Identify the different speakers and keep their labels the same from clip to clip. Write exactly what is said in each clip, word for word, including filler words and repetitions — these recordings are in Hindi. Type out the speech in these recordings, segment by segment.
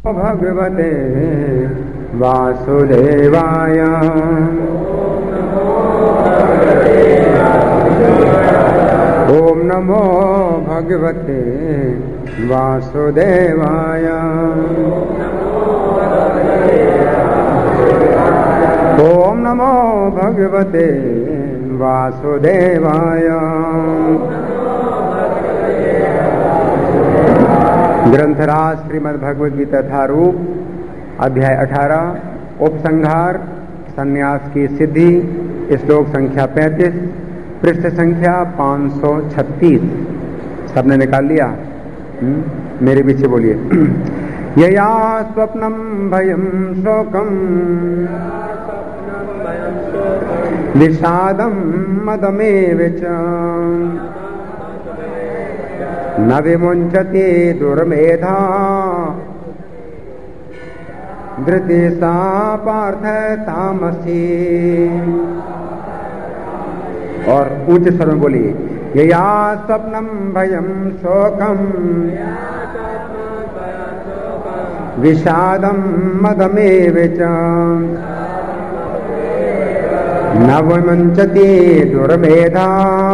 Speaker 1: भगवते वासुदेवाय। ओम नमो भगवते वासुदेवाय। ओम नमो भगवते वासुदेवाय। ग्रंथराज श्रीमद् भगवद गीता यथारूप अध्याय अठारह उपसंहार संन्यास की सिद्धि श्लोक संख्या पैंतीस पृष्ठ संख्या पाँच सौ छत्तीस। सबने निकाल लिया? हुँ? मेरे पीछे बोलिए। यया स्वप्नम भयम शोकम विषादम मदमेव च न विमुञ्चति दुर्मेधा धृति सा पार्थ तामसी। और ऊंचे स्वर में बोलिए। यया स्वप्नम भयम शोकम विषादम मदमेव च न विमुञ्चति दुर्मेधा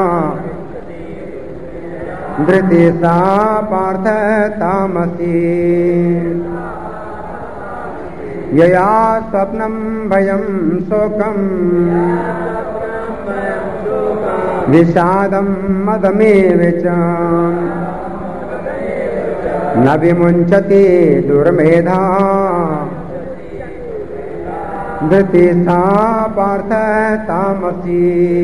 Speaker 1: धृति सा पार्थ तामसी। यया स्वप्नम भयम शोकम विषादम मदमेव च न विमुञ्चति दुर्मेधा धृति सा पार्थ तामसी।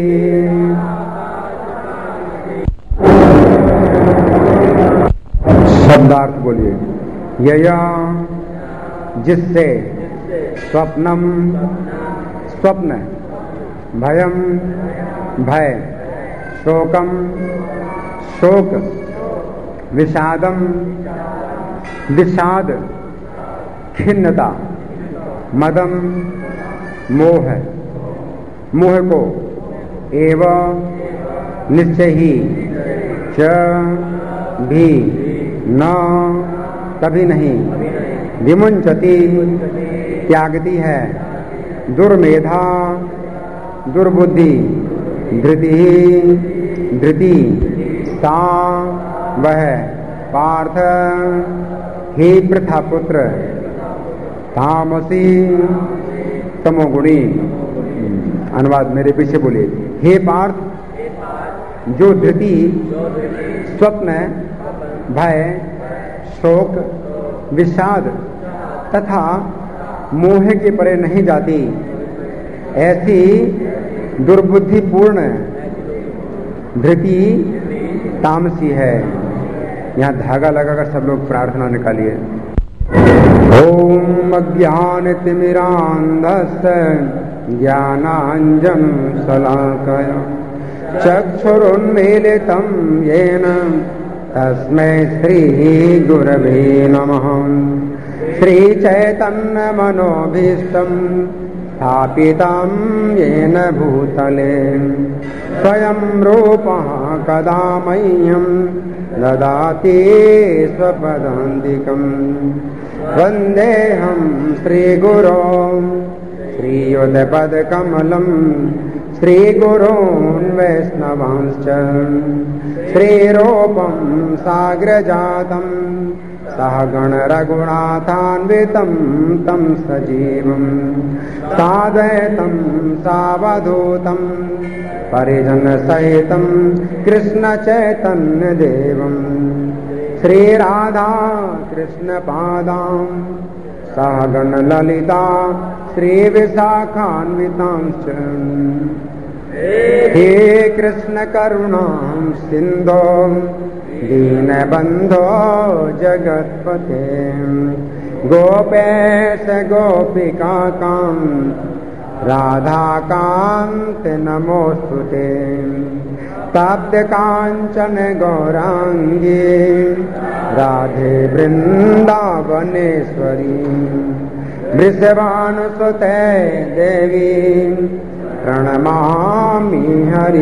Speaker 1: शब्दार्थ बोलिए। यया जिससे स्वप्नम स्वप्न भयम भय शोकम शोक विषादम विषाद खिन्नता मदम मोह मोह को एवं निश्चय ही च भी न कभी नहीं विमुंचति त्यागती है दुर्मेधा दुर्बुद्धि धृति धृति सा वह पार्थ हे प्रथापुत्र तामसी तमोगुणी। अनुवाद मेरे पीछे बोलिए। हे पार्थ जो धृति स्वप्न भय शोक विषाद तथा मोह के परे नहीं जाती ऐसी दुर्बुद्धिपूर्ण धृति तामसी है। यहाँ धागा लगाकर सब लोग प्रार्थना निकालिए। ओम अज्ञानतिमिरान्धस्य ज्ञानाञ्जन शलाकया चक्षुरुन्मीलितं येन तस्मै श्री गुरवे नमः। श्रीचैतन्यमनोभीष्टं स्थापितं येन भूतले स्वयं रूपः कदा मह्यं ददाति स्वपदान्तिकं। वन्देऽहं श्रीगुरो श्रीयुतपदकमलं श्रीगुरून् वैष्णवांश्च श्रीरूपं साग्रजातं सहगण रघुनाथान्वितं तं सजीवं साद्वैतं सावधूतं परिजनसहितं कृष्णचैतन्यदेवं श्रीराधा कृष्णपादां सहगण ललिता श्रीविशाखान्वितांश्च। हे कृष्ण करुणां सिन्धो दीनबन्धो जगत्पते गोपेश गोपिकान्त राधाकान्त नमोस्तुते। तप्त कांचन गौरांगी राधे वृंदावनेश्वरी वृषभानुसुते देवी प्रणमामि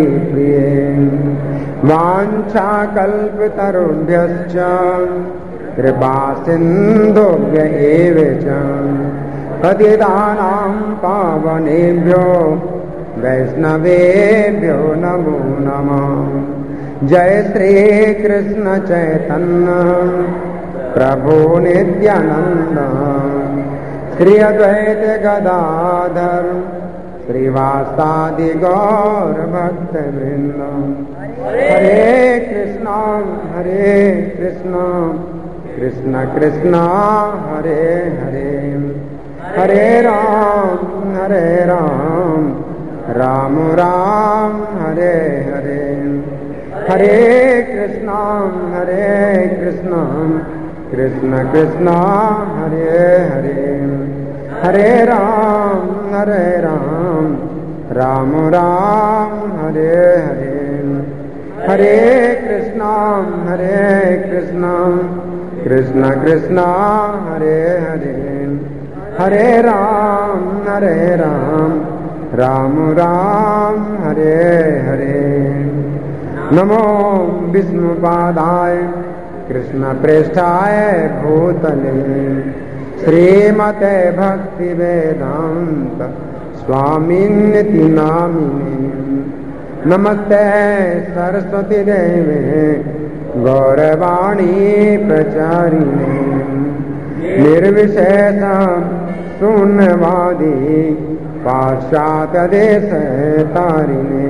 Speaker 1: हरिप्रिये। वाञ्छाकल्पतरुभ्यश्च कृपा सिन्धुभ्य एव च पतितानां पावनेभ्यो वैष्णवेभ्यो नमो नमः। जय श्री कृष्ण चैतन्य प्रभु नित्यानंद श्री अद्वैत गदाधर श्रीवासादि गौर भक्त वृंद। हरे कृष्णा हरे कृष्णा कृष्ण कृष्णा हरे हरे, हरे राम हरे राम राम राम हरे हरे। हरे कृष्णा हरे कृष्णा कृष्ण कृष्णा हरे हरे, हरे राम हरे राम राम राम हरे हरे। हरे कृष्णा हरे कृष्णा कृष्ण कृष्णा हरे हरे, हरे राम हरे राम राम राम हरे हरे। नमो विष्णुपादाय कृष्ण प्रेष्ठाय भूतले श्रीमते भक्ति वेदांत स्वामिन्निति नामिने। नमस्ते सरस्वती देवे गौरवाणी प्रचारिणे निर्विशेष शून्यवादी पाश्चात्य देश तारिणे।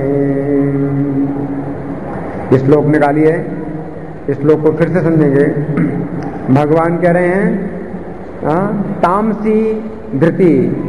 Speaker 1: इस श्लोक निकालिए, इस श्लोक को फिर से समझेंगे। भगवान कह रहे हैं आ, तामसी धृति,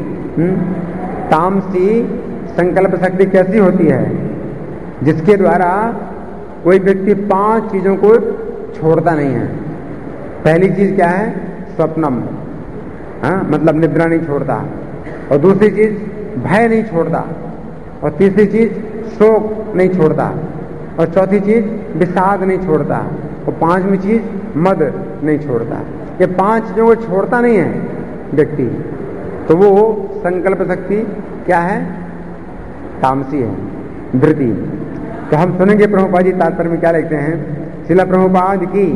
Speaker 1: तामसी संकल्प शक्ति कैसी होती है, जिसके द्वारा कोई व्यक्ति पांच चीजों को छोड़ता नहीं है। पहली चीज क्या है? स्वप्नम, हाँ मतलब निद्रा नहीं छोड़ता। और दूसरी चीज भय नहीं छोड़ता। और तीसरी चीज शोक नहीं छोड़ता। और चौथी चीज विषाद नहीं छोड़ता। और पांचवी चीज मद नहीं छोड़ता। ये पांच चीजों को छोड़ता नहीं है व्यक्ति, तो वो संकल्प शक्ति क्या है? तामसी है, धृति। तो हम सुनेंगे प्रभुपाद जी तात्पर्य में क्या लिखते हैं। शिला प्रभुपाद की।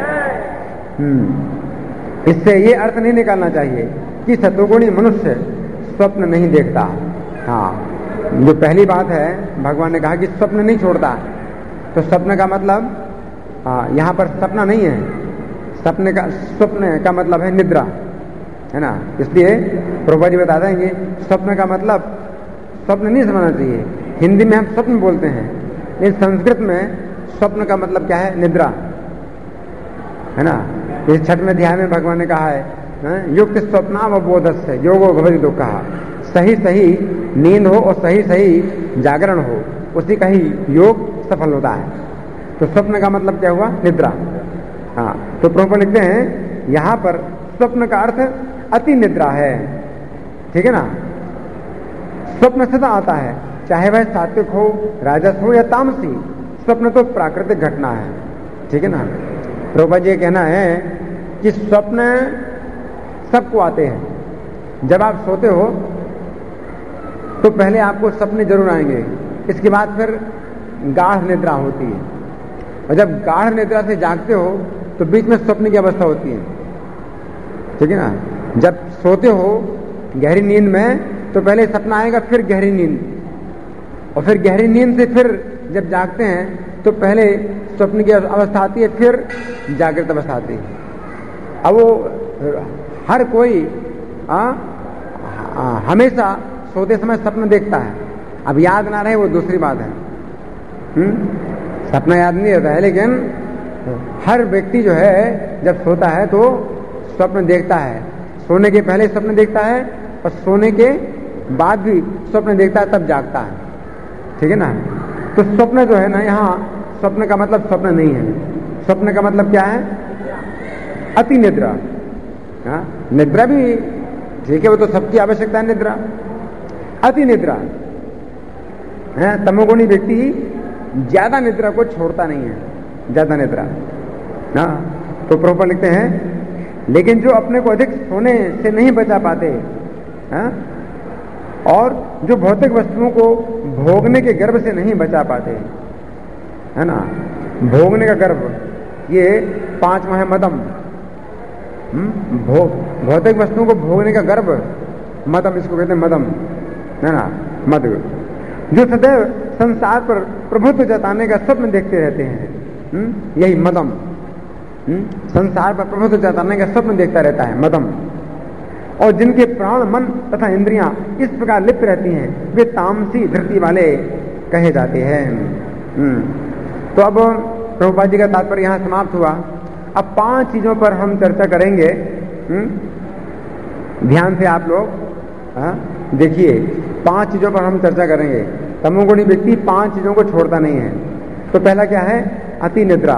Speaker 1: हम्म इससे ये अर्थ नहीं निकालना चाहिए कि सतोगुणी मनुष्य स्वप्न नहीं देखता। हाँ, जो पहली बात है, भगवान ने कहा कि स्वप्न नहीं छोड़ता। तो स्वप्न का मतलब, हाँ यहाँ पर सपना नहीं है, सपने का स्वप्न का मतलब है निद्रा, है ना। इसलिए प्रभुपाद जी बता देंगे स्वप्न का मतलब स्वप्न नहीं समझना चाहिए। हिंदी में हम स्वप्न बोलते हैं, लेकिन संस्कृत में स्वप्न का मतलब क्या है? निद्रा, है ना। इस छठवें अध्याय में भगवान ने कहा है युक्त स्वप्नावबोधस्य है योगो भवति दुःखः। सही सही नींद हो और सही सही जागरण हो, उसी का ही योग सफल होता है। तो स्वप्न का मतलब क्या हुआ? निद्रा। हाँ, तो प्रभुपाद लिखते हैं यहां पर स्वप्न का अर्थ अति निद्रा है, ठीक है ना। स्वप्न सदा आता है, चाहे वह सात्विक हो, राजस हो या तामसी। स्वप्न तो प्राकृतिक घटना है, ठीक है ना। प्रभुपाद जी कहना है कि स्वप्न सबको आते हैं। जब आप सोते हो तो पहले आपको सपने जरूर आएंगे, इसके बाद फिर गाढ़ निद्रा होती है। और जब गाढ़ निद्रा से जागते हो तो बीच में स्वप्न की अवस्था होती है, ठीक है ना। जब सोते हो गहरी नींद में तो पहले सपना आएगा, फिर गहरी नींद, और फिर गहरी नींद से फिर जब जागते हैं तो पहले स्वप्न की अवस्था आती है, फिर जागृत अवस्था आती है। अब वो हर कोई आ, आ, हमेशा सोते समय सपना देखता है। अब याद ना रहे वो दूसरी बात है, हुँ? सपना याद नहीं रहता है, लेकिन हर व्यक्ति जो है जब सोता है तो स्वप्न देखता है। सोने के पहले स्वप्न देखता है और सोने के बाद भी स्वप्न देखता है, तब जागता है, ठीक है ना। तो स्वप्न जो है ना, यहाँ स्वप्न का मतलब स्वप्न नहीं है। स्वप्न का मतलब क्या है? अति निद्रा। हाँ, निद्रा भी ठीक है, वो तो सबकी आवश्यकता है निद्रा। अति निद्रा है, तमोगुणी व्यक्ति ज्यादा निद्रा को छोड़ता नहीं है, ज्यादा निद्रा ना। तो प्रभुपाद लिखते हैं लेकिन जो अपने को अधिक सोने से नहीं बचा पाते, हाँ, और जो भौतिक वस्तुओं को भोगने के गर्भ से नहीं बचा पाते, है ना। भोगने का गर्भ, ये पांचवा है मदम, भो भौतिक वस्तुओं को भोगने का गर्व, मदम इसको कहते हैं, मदम है ना, मद, जो सदैव संसार पर प्रभुत्व जताने का स्वप्न देखते रहते हैं, हुँ? यही मदम, हुँ? संसार पर प्रभुत्व जताने का स्वप्न देखता रहता है, मदम। और जिनके प्राण, मन तथा इंद्रियां इस प्रकार लिप्त रहती हैं, वे तामसी धृति वाले कहे जाते हैं। तो अब प्रभुपाद जी का तात्पर्य यहां समाप्त हुआ। अब पांच चीजों पर हम चर्चा करेंगे। ध्यान से आप लोग देखिए, पांच चीजों पर हम चर्चा करेंगे। तमोगुणी व्यक्ति पांच चीजों को छोड़ता नहीं है। तो पहला क्या है? अति निद्रा।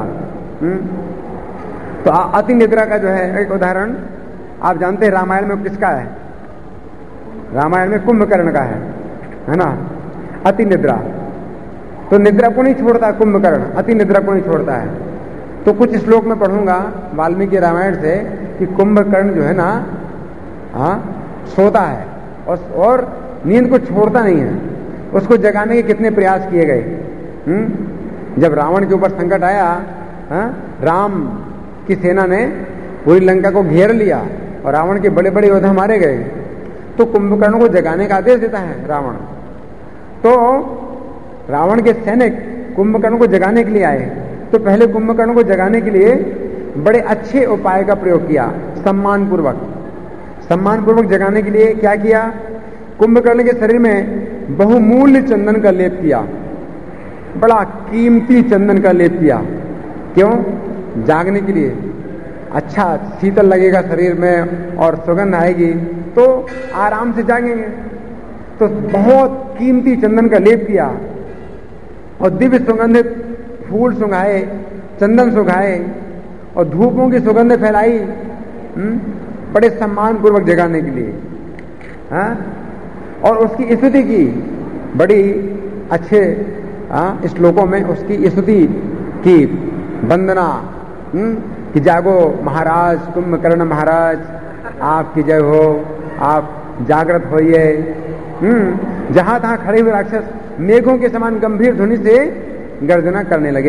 Speaker 1: तो अति निद्रा का जो है एक उदाहरण आप जानते हैं, रामायण में किसका है? रामायण में कुंभकर्ण का है, है ना, अति निद्रा। तो निद्रा को नहीं छोड़ता कुंभकर्ण, अति निद्रा को नहीं छोड़ता है। तो कुछ श्लोक में पढ़ूंगा वाल्मीकि रामायण से कि कुंभकर्ण जो है ना, हाँ, सोता है और, और नींद को छोड़ता नहीं है। उसको जगाने के कितने प्रयास किए गए। जब रावण के ऊपर संकट आया, हाँ, राम की सेना ने पूरी लंका को घेर लिया और रावण के बड़े बड़े योद्धा मारे गए, तो कुंभकर्ण को जगाने का आदेश देता है रावण। तो रावण के सैनिक कुंभकर्ण को जगाने के लिए आए, तो पहले कुंभकर्ण को जगाने के लिए बड़े अच्छे उपाय का प्रयोग किया, सम्मान पूर्वक। सम्मान पूर्वक जगाने के लिए क्या किया? कुंभकर्ण के शरीर में बहुमूल्य चंदन का लेप किया, बड़ा कीमती चंदन का लेप किया। क्यों? जागने के लिए। अच्छा शीतल लगेगा शरीर में और सुगंध आएगी तो आराम से जागेंगे। तो बहुत कीमती चंदन का लेप किया और दिव्य सुगंधित फूल सुंघाए, चंदन सुंघाए और धूपों की सुगंध फैलाई, बड़े सम्मान पूर्वक जगाने के लिए। हाँ? और उसकी स्तुति की, बड़ी अच्छे श्लोकों में उसकी स्तुति की, वंदना कि जागो महाराज, कुंभकर्ण महाराज, आपकी जय हो, आप जागृत होइए। जहां तहां खड़े हुए राक्षस मेघों के समान गंभीर ध्वनि से गर्जना करने लगे।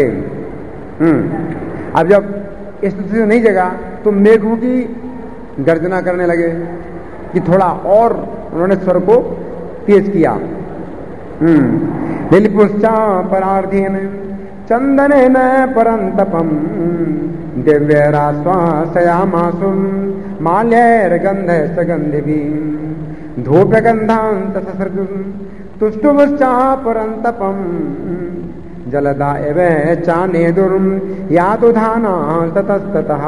Speaker 1: अब जब इस स्थिति से नहीं जगा तो मेघों की गर्जना करने लगे कि थोड़ा और उन्होंने स्वर को तेज किया। दिलपुष्चा परार्थेन चंदने न परंतपम दिव्यराश्वासयामासुम माल्यैर्गंध सगंधिभी धूपगंधांत ससृजुम तुष्टुवश्चा परंतपम जलदा एव चानेदुर्म यातुधाना ततस्ततः।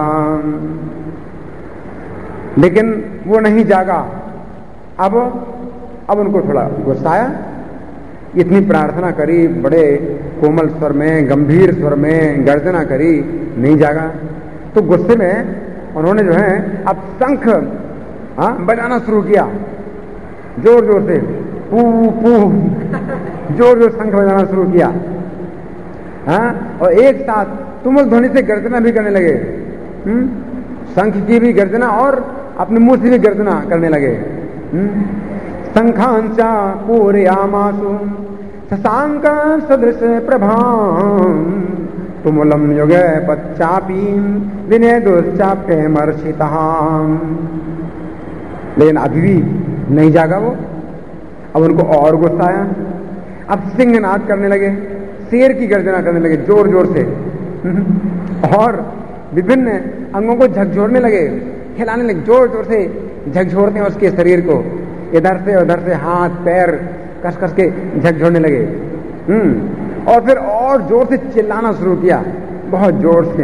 Speaker 1: लेकिन वो नहीं जागा। अब अब उनको थोड़ा गुस्सा आया। इतनी प्रार्थना करी, बड़े कोमल स्वर में, गंभीर स्वर में गर्जना करी, नहीं जागा। तो गुस्से में उन्होंने जो है अब शंख हाँ बजाना शुरू किया, जोर जोर से, पू पू जोर जोर शंख बजाना शुरू किया। हाँ, और एक साथ तुमुल ध्वनि से गर्जना भी करने लगे। हुँ? शंख की भी गर्जना और अपने मुंह से भी गर्जना करने लगे। शंखांचा पूरयामासु शशांक सदृश प्रभाम तुमुलम युग पच्चापी विनय दुश्चाप्य मर्षिताम। लेकिन अभी भी नहीं जागा वो। अब उनको और गुस्सा आया। अब सिंहनाद करने लगे, शेर की गर्जना करने लगे जोर जोर से और विभिन्न अंगों को झकझोरने लगे, हिलाने लगे, जोर जोर से झकझोरते हैं उसके शरीर को, इधर से उधर से हाथ पैर कस कस के झकझोरने लगे। हम्म और फिर और जोर से चिल्लाना शुरू किया, बहुत जोर से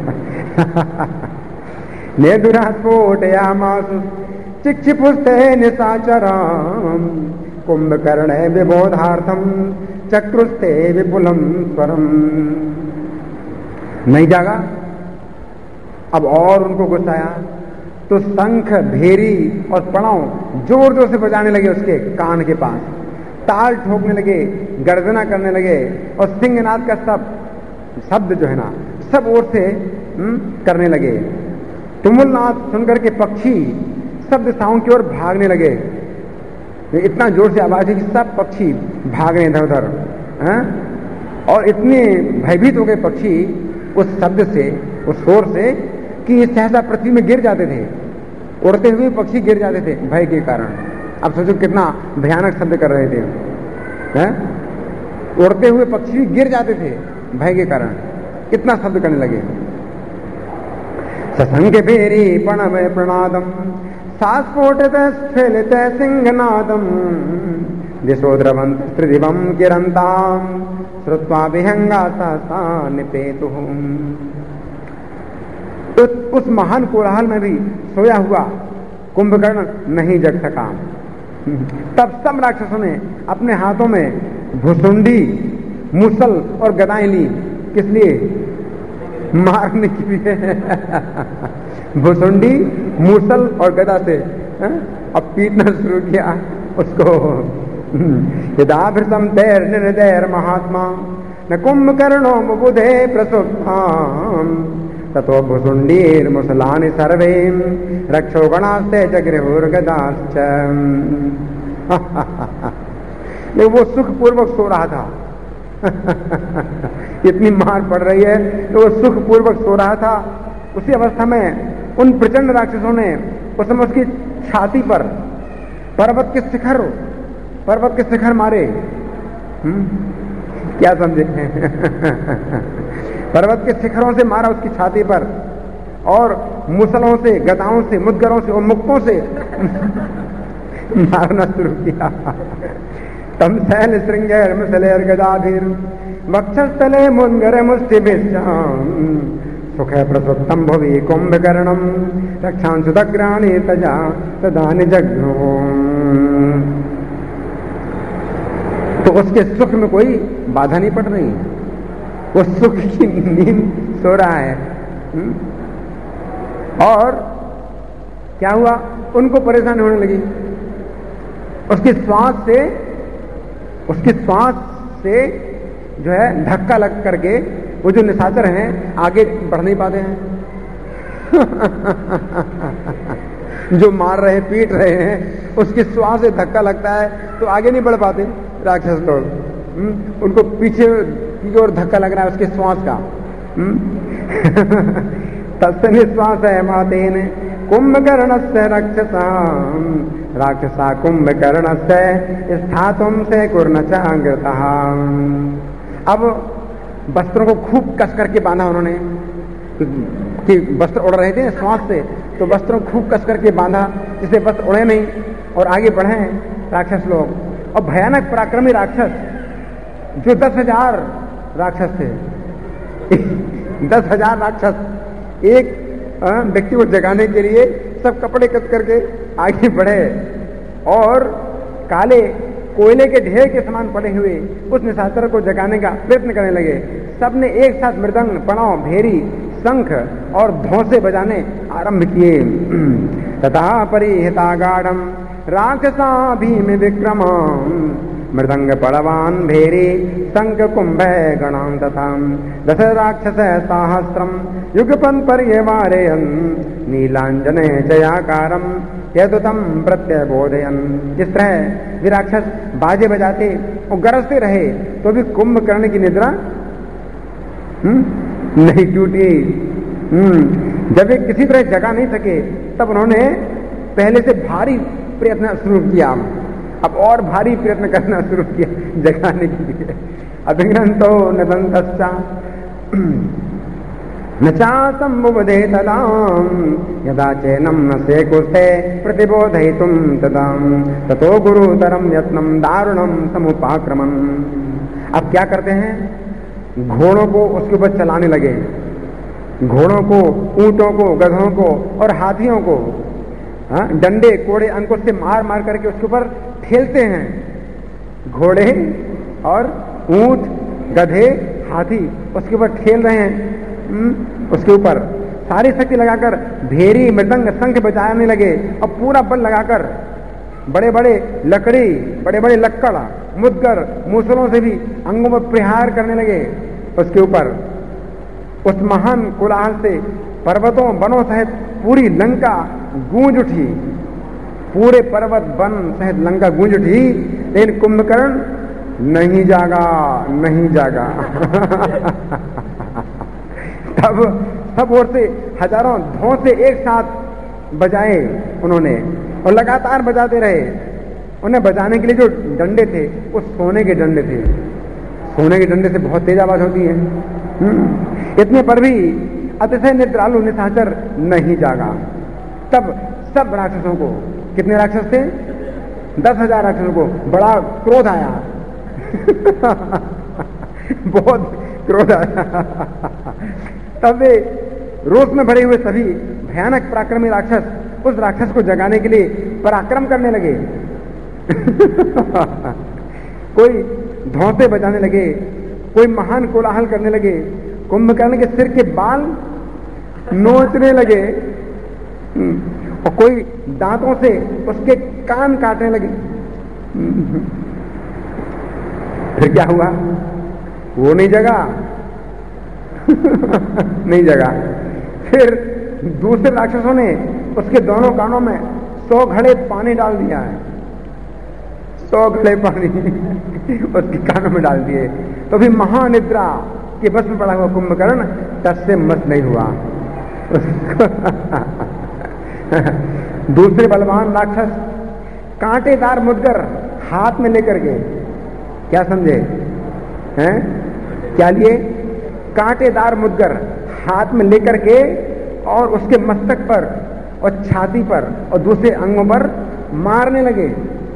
Speaker 1: नेदुरास्फोटयामासु चिक्षिपुस्ते निशाचराम कुंभकर्ण विबोधार्थम चक्रुस्ते विपुलम स्वरम। नहीं जागा। अब और उनको गुस्सा आया तो शंख, भेरी और पड़ाव जोर जोर से बजाने लगे उसके कान के पास, ताल ठोकने लगे, गर्जना करने लगे और सिंहनाद का सब शब्द जो है ना सब ओर से हुँ, करने लगे। तुमुलनाद सुनकर के पक्षी सब दिशाओं की ओर भागने लगे। इतना जोर से आवाज है कि सब पक्षी भाग रहे इधर उधर, और इतने भयभीत हो गए पक्षी उस शब्द से, उस शोर से कि सहसा पृथ्वी में गिर जाते थे, उड़ते हुए पक्षी गिर जाते थे भय के कारण। अब सोचो कितना भयानक शब्द कर रहे थे, हैं? उड़ते हुए पक्षी गिर जाते थे भय के कारण, कितना शब्द करने लगे। ससंग फेरी प्रणव प्रणादम सास्फोटित स्फलित सिंहनादम दिशो द्रवंत त्रिदिवम किरंताम श्रुत्वा विहंगा सहसा निपेतुहुम। तो उस महान कोलाहल में भी सोया हुआ कुंभकर्ण नहीं जग सका। तब सब राक्षसों ने अपने हाथों में भुसुंडी, मूसल और गदाएं ली। किस लिए? मारने के लिए। भुसुंडी, मूसल और गदा से अब पीटना शुरू किया उसको। यदाभृतम तैर निर्दयर महात्मा न कुंभकर्णो बुबुधे प्रसुप्ताम ततो भुसुंडीर मुसलानि सर्वे रक्षो गणास्ते जगृहुर्गदाश्च। लेकिन वो सुखपूर्वक सो रहा था। इतनी मार पड़ रही है तो वो सुखपूर्वक सो रहा था। उसी अवस्था में उन प्रचंड राक्षसों ने उस समय उसकी छाती पर पर्वत के शिखर पर्वत के शिखर मारे। हुँ? क्या समझे? पर्वत के शिखरों से मारा उसकी छाती पर, और मुसलों से, गदाओं से, मुद्गरों से और मुक्कों से मारना शुरू किया। तम शैल श्रृंगेर मुसलेर गदाधीर वक्षस्थले मुद्गर मुष्टिभिश्चाम सुखे प्रसुप्तम भुवि कुंभकर्णम रक्षांशुदग्राणी तजा तदानि जघ्नो। तो उसके सुख में कोई बाधा नहीं पड़ रही, वो सुख की नींद सो रहा है। और क्या हुआ? उनको परेशानी होने लगी। उसके श्वास से उसके श्वास से जो है धक्का लग करके वो जो निशाचर हैं आगे बढ़ नहीं पाते हैं। जो मार रहे, पीट रहे हैं, उसके श्वास से धक्का लगता है तो आगे नहीं बढ़ पाते राक्षस लोग। उनको पीछे की ओर धक्का लग रहा है उसके श्वास का। तस्य निश्वास है मातेन कुंभकर्णस्य रक्षसा राक्षसा कुंभकर्णस्य स्थातुम से कुर्नचांगृतः। अब वस्त्रों को खूब कस करके बांधा उन्होंने, कि वस्त्र उड़ रहे थे श्वास से, तो वस्त्रों को खूब कस करके बांधा जिससे वस्त्र उड़े नहीं और आगे बढ़े राक्षस लोग। और भयानक पराक्रमी राक्षस जो दस हजार राक्षस थे, दस हजार राक्षस एक व्यक्ति को जगाने के लिए सब कपड़े कस करके आगे बढ़े और काले कोयले के ढेर के समान पड़े हुए उस निशाचर को जगाने का प्रयत्न करने लगे। सबने एक साथ मृदंग, पणाव, भेरी, शंख और धौंसे बजाने आरंभ किए। तथा परिहितागाढ़म राक्षसा भीम विक्रम मृदंग पड़वान भेरी शंख कुंभ गणां तथा दश राक्षस साहस्रम युगपन पर्यवारयन् नीलांजन जयाकारम यदुतम प्रत्यय बोधयन। जिस तरह वे राक्षस बाजे बजाते और गरजते रहे तो भी कुंभकर्ण की निद्रा नहीं टूटी। जब वे किसी तरह जगा नहीं सके तब उन्होंने पहले से भारी प्रयत्न शुरू किया, अब और भारी प्रयत्न करना शुरू किया जगाने के लिए। अभिग्रंथो नदंतश्चा नचा संबुबधे तदाम यदा चैनम न से कुस्ते प्रतिबोधयितुम तदाम ततो गुरुतरम यत्नम दारुणम समुपाक्रमण। अब क्या करते हैं? घोड़ों को उसके ऊपर चलाने लगे, घोड़ों को, ऊंटों को, गधों को और हाथियों को हाँ, डंडे, कोड़े, अंकुश से मार मार करके उसके ऊपर ठेलते हैं। घोड़े और ऊंट, गधे, हाथी उसके ऊपर ठेल रहे हैं। उसके ऊपर सारी शक्ति लगाकर भेरी, मृदंग, शंख बजाने लगे और पूरा बल लगाकर बड़े बड़े लकड़ी, बड़े बड़े लक्कड़, मुद्गर, मूसलों से भी अंगों में प्रहार करने लगे उसके ऊपर। उस महान कोलाहल से पर्वतों, वनों सहित पूरी लंका गूंज उठी, पूरे पर्वत, वन सहित लंका गूंज उठी। लेकिन कुंभकर्ण नहीं जागा, नहीं जागा। तब सब ओर से हजारों धौ से एक साथ बजाए उन्होंने और लगातार बजाते रहे। उन्हें बजाने के लिए जो डंडे थे वो सोने के डंडे थे। सोने के डंडे से बहुत तेज आवाज होती है। इतने पर भी अतिशय निद्रालु निशाचर नहीं जागा। तब सब राक्षसों को, कितने राक्षस थे? दस हजार राक्षसों को बड़ा क्रोध आया। बहुत क्रोध आया। तब वे रोष में भरे हुए सभी भयानक पराक्रमी राक्षस उस राक्षस को जगाने के लिए पराक्रम करने लगे। कोई धौंसे बजाने लगे, कोई महान कोलाहल करने लगे, कुंभकर्ण के सिर के बाल नोचने लगे और कोई दांतों से उसके कान काटने लगे। फिर क्या हुआ? वो नहीं जगा। नहीं जगा। फिर दूसरे राक्षसों ने उसके दोनों कानों में सौ घड़े पानी डाल दिया है। सौ घड़े पानी उसके कानों में डाल दिए। तो भी महानिद्रा के बस में पड़ा हुआ कुंभकर्ण तस से मत नहीं हुआ। दूसरे बलवान राक्षस कांटेदार मुद्गर हाथ में लेकर के, क्या समझे हैं? क्या लिए? कांटेदार मुद्गर हाथ में लेकर के और उसके मस्तक पर और छाती पर और दूसरे अंगों पर मारने लगे।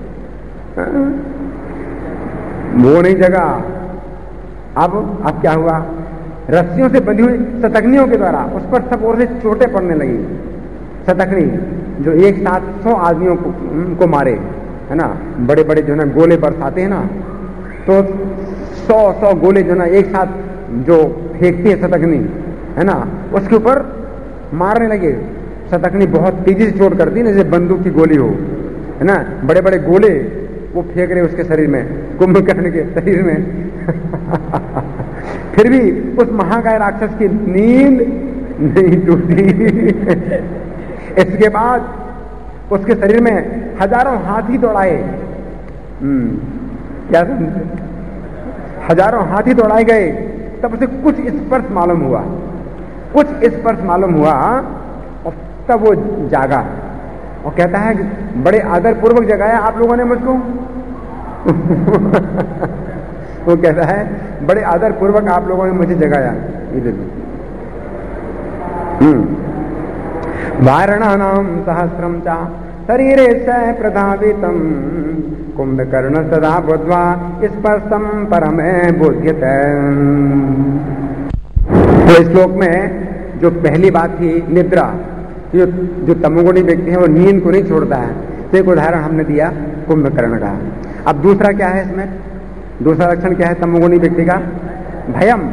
Speaker 1: वो नहीं जगा। अब अब क्या हुआ? रस्सियों से बंधी हुई शतघ्नियों के द्वारा उस पर सब ओर से चोटें पड़ने लगी। शतघ्नि जो एक साथ सौ आदमियों को, को मारे, है ना, बड़े बड़े जो है ना गोले बरसाते हैं ना, तो सौ सौ गोले जो है ना एक साथ जो फेंकती है शतघ्नि, है ना, उसके ऊपर मारने लगे। शतघ्नि बहुत तेजी से चोट करती है ना, जैसे बंदूक की गोली हो, है ना, बड़े बड़े गोले वो फेंक रहे उसके शरीर में, कुंभकर्ण के शरीर में। फिर भी उस महाकाय राक्षस की नींद नहीं टूटी। इसके बाद उसके शरीर में हजारों हाथी दौड़ाए। क्या समझे? हजारों हाथी दौड़ाए गए। तब उसे कुछ स्पर्श मालूम हुआ, कुछ स्पर्श मालूम हुआ और तब वो जागा और कहता है कि बड़े आदर पूर्वक जगाया आप लोगों ने मुझको। वो कहता है बड़े आदर पूर्वक आप लोगों ने मुझे जगाया। वारणानाम सहस्रम चा शरीरे स प्रधावितम कुंभकर्ण सदा बुद्ध्वा स्पर्शम परमे बोध्यते। तो इस श्लोक में जो पहली बात थी निद्रा, जो जो तमोगुणी व्यक्ति है वो नींद को नहीं छोड़ता है, तो एक उदाहरण हमने दिया कुंभकर्ण का। अब दूसरा क्या है इसमें? दूसरा लक्षण क्या है तमोगुणी व्यक्ति का? भयम,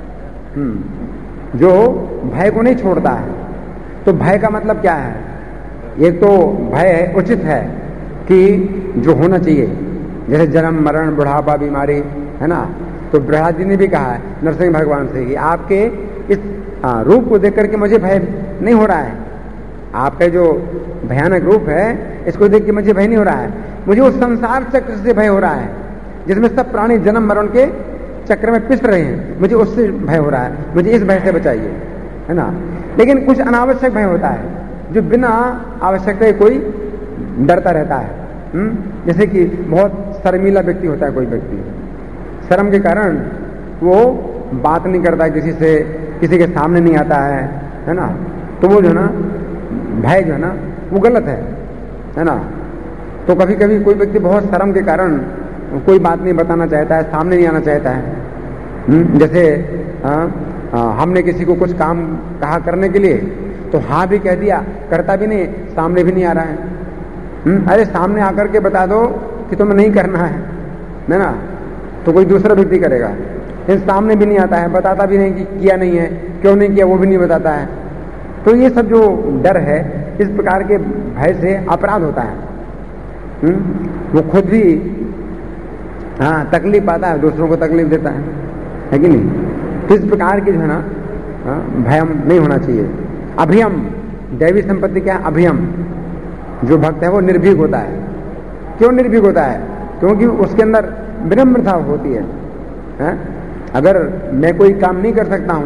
Speaker 1: जो भय को नहीं छोड़ता है। तो भय का मतलब क्या है? एक तो भय उचित है कि जो होना चाहिए, जैसे जन्म मरण बुढ़ापा बीमारी, है ना, तो प्रहलाद जी ने भी कहा है नरसिंह भगवान से कि आपके इस आ, रूप को देख करके मुझे भय नहीं हो रहा है। आपका जो भयानक रूप है इसको देख के मुझे भय नहीं हो रहा है, मुझे उस संसार चक्र से भय हो रहा है जिसमें सब प्राणी जन्म मरण के चक्र में पिस रहे हैं, मुझे उससे भय हो रहा है, मुझे इस भय से बचाइए, है ना। लेकिन कुछ अनावश्यक भय होता है जो बिना आवश्यकता के कोई डरता रहता है। हुँ? जैसे कि बहुत शर्मीला व्यक्ति होता है, कोई व्यक्ति शर्म के कारण वो बात नहीं करता है किसी से, किसी के सामने नहीं आता है, है ना, तो वो जो है ना भय जो है ना वो गलत है, है ना। तो कभी कभी कोई व्यक्ति बहुत शर्म के कारण कोई बात नहीं बताना चाहता है, सामने नहीं आना चाहता है। हुँ? जैसे आ, आ, हमने किसी को कुछ काम कहा करने के लिए तो हाँ भी कह दिया, करता भी नहीं, सामने भी नहीं आ रहा है। हुँ? अरे सामने आकर के बता दो कि तुम्हें नहीं करना है, है ना, तो कोई दूसरा व्यक्ति करेगा। लेकिन सामने भी नहीं आता है, बताता भी नहीं कि किया नहीं है, क्यों नहीं किया वो भी नहीं बताता है। तो ये सब जो डर है, इस प्रकार के भय से अपराध होता है। हुँ? वो खुद भी हाँ तकलीफ पाता है, दूसरों को तकलीफ देता है, है कि नहीं। तो इस प्रकार की जो है ना भयम नहीं होना चाहिए। अभियम, दैवी संपत्ति क्या है? अभियम, जो भक्त है वो निर्भीक होता है। क्यों निर्भीक होता है? क्योंकि उसके अंदर विनम्रता होती है, है? अगर मैं कोई काम नहीं कर सकता हूं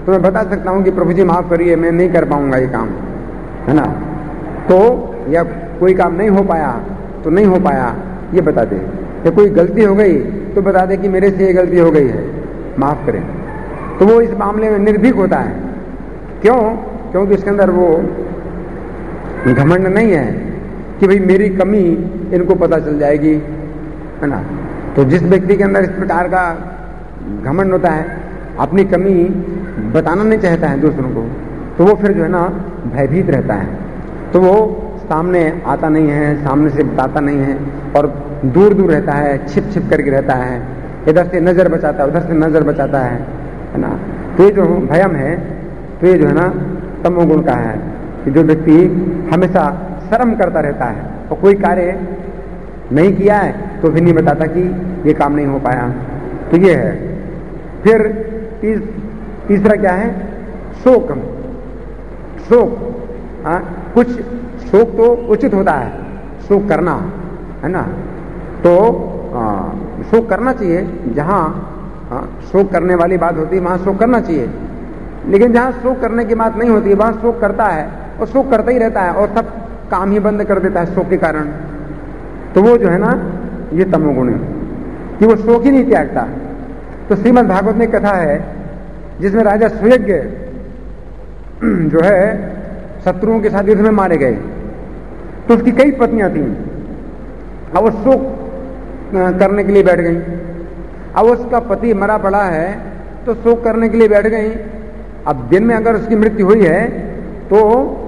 Speaker 1: तो मैं बता सकता हूं कि प्रभु जी माफ करिए, मैं नहीं कर पाऊंगा ये काम, है ना। तो या कोई काम नहीं हो पाया तो नहीं हो पाया ये बता दे, या कोई गलती हो गई तो बता दे कि मेरे से ये गलती हो गई है, माफ करें। तो वो इस मामले में निर्भीक होता है। क्यों? क्योंकि उसके अंदर वो घमंड नहीं है कि भाई मेरी कमी इनको पता चल जाएगी, है ना। तो जिस व्यक्ति के अंदर इस प्रकार का घमंड होता है, अपनी कमी बताना नहीं चाहता है दूसरों को, तो वो फिर जो है ना भयभीत रहता है। तो वो सामने आता नहीं है, सामने से बताता नहीं है, और दूर दूर रहता है, छिप छिप करके रहता है, इधर से नजर बचाता है, उधर से नजर बचाता है, है ना। तो ये जो भयम है, तो ये जो है ना तमोगुण का है कि जो व्यक्ति हमेशा शर्म करता रहता है और कोई कार्य नहीं किया है तो भी नहीं बताता कि ये काम नहीं हो पाया, तो ये है। फिर तीस, तीसरा क्या है? शोक। शोक, हाँ, कुछ शोक तो उचित होता है, शोक करना, है ना। तो आ, शोक करना चाहिए, जहां शोक करने वाली बात होती है वहां शोक करना चाहिए, लेकिन जहां शोक करने की बात नहीं होती है वहां शोक करता है और शोक करता ही रहता है और सब काम ही बंद कर देता है शोक के कारण। तो वो जो है ना ये तमोगुण है कि वो शोक ही नहीं त्यागता। तो श्रीमद् भागवत में कथा है जिसमें राजा सुयज्ञ जो है शत्रुओं के साथ युद्ध में मारे गए, तो उसकी कई पत्नियां थीं। अब वो शोक करने के लिए बैठ गई। अब उसका पति मरा पड़ा है तो शोक करने के लिए बैठ गई। अब दिन में अगर उसकी मृत्यु हुई है तो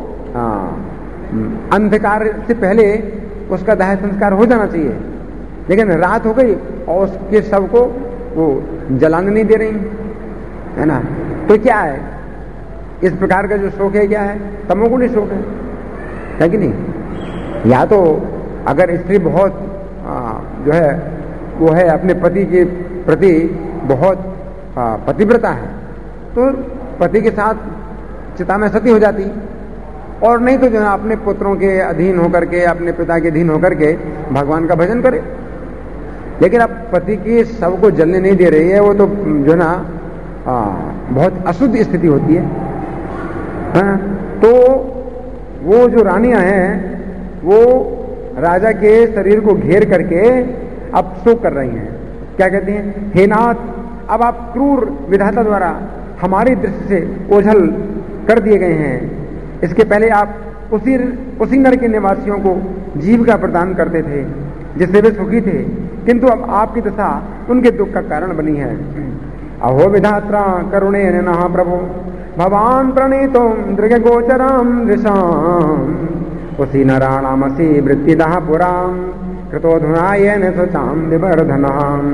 Speaker 1: अंधकार से पहले उसका दाह संस्कार हो जाना चाहिए, लेकिन रात हो गई और उसके शव को वो जलाने नहीं दे रही, है ना। तो क्या है इस प्रकार का जो शोक है, क्या है? तमोगुणी शोक है, है कि नहीं। या तो अगर स्त्री बहुत आ, जो है वो है अपने पति के प्रति बहुत पतिव्रता है तो पति के साथ चिता में सती हो जाती, और नहीं तो जो है अपने पुत्रों के अधीन होकर के, अपने पिता के अधीन होकर के भगवान का भजन करे। लेकिन अब पति की शव को जलने नहीं दे रही है, वो तो जो ना आ, बहुत अशुद्ध स्थिति होती है, हाँ? तो वो जो रानियां हैं वो राजा के शरीर को घेर करके अब शोक कर रही हैं। क्या कहती हैं? हे नाथ, अब आप क्रूर विधाता द्वारा हमारी दृष्टि से ओझल कर दिए गए हैं। इसके पहले आप उसी उसी नर के निवासियों को जीविका प्रदान करते थे जिससे वे सुखी थे, किंतु अब आपकी दशा उनके दुख का कारण बनी है। अहो विधात्रा करुणे नः प्रभु भवान प्रणीतो दृग गोचराम दृशाम उसी नराणामसी वृत्तिदः पुराम कृतोधुनायन स्वचाम विवर्धनाम।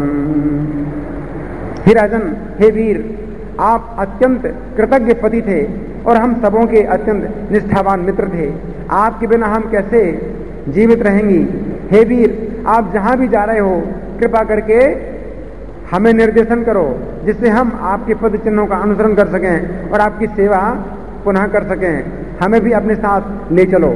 Speaker 1: हे राजन, हे वीर, आप अत्यंत कृतज्ञ पति थे और हम सबों के अत्यंत निष्ठावान मित्र थे। आपके बिना हम कैसे जीवित रहेंगी? हे वीर, आप जहां भी जा रहे हो कृपा करके हमें निर्देशन करो जिससे हम आपके पद चिन्हों का अनुसरण कर सकें और आपकी सेवा पुनः कर सकें। हमें भी अपने साथ ले चलो।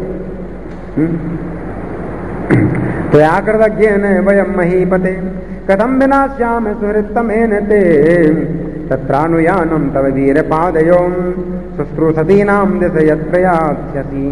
Speaker 1: तो आकृतज्ञेन वयम महीपते कथम विनाश्याम सुहृत्तमेन ते तत्रानुयानम तव वीर पादयोम शुश्रूषतीनाम दिशयत्रयास्यसी।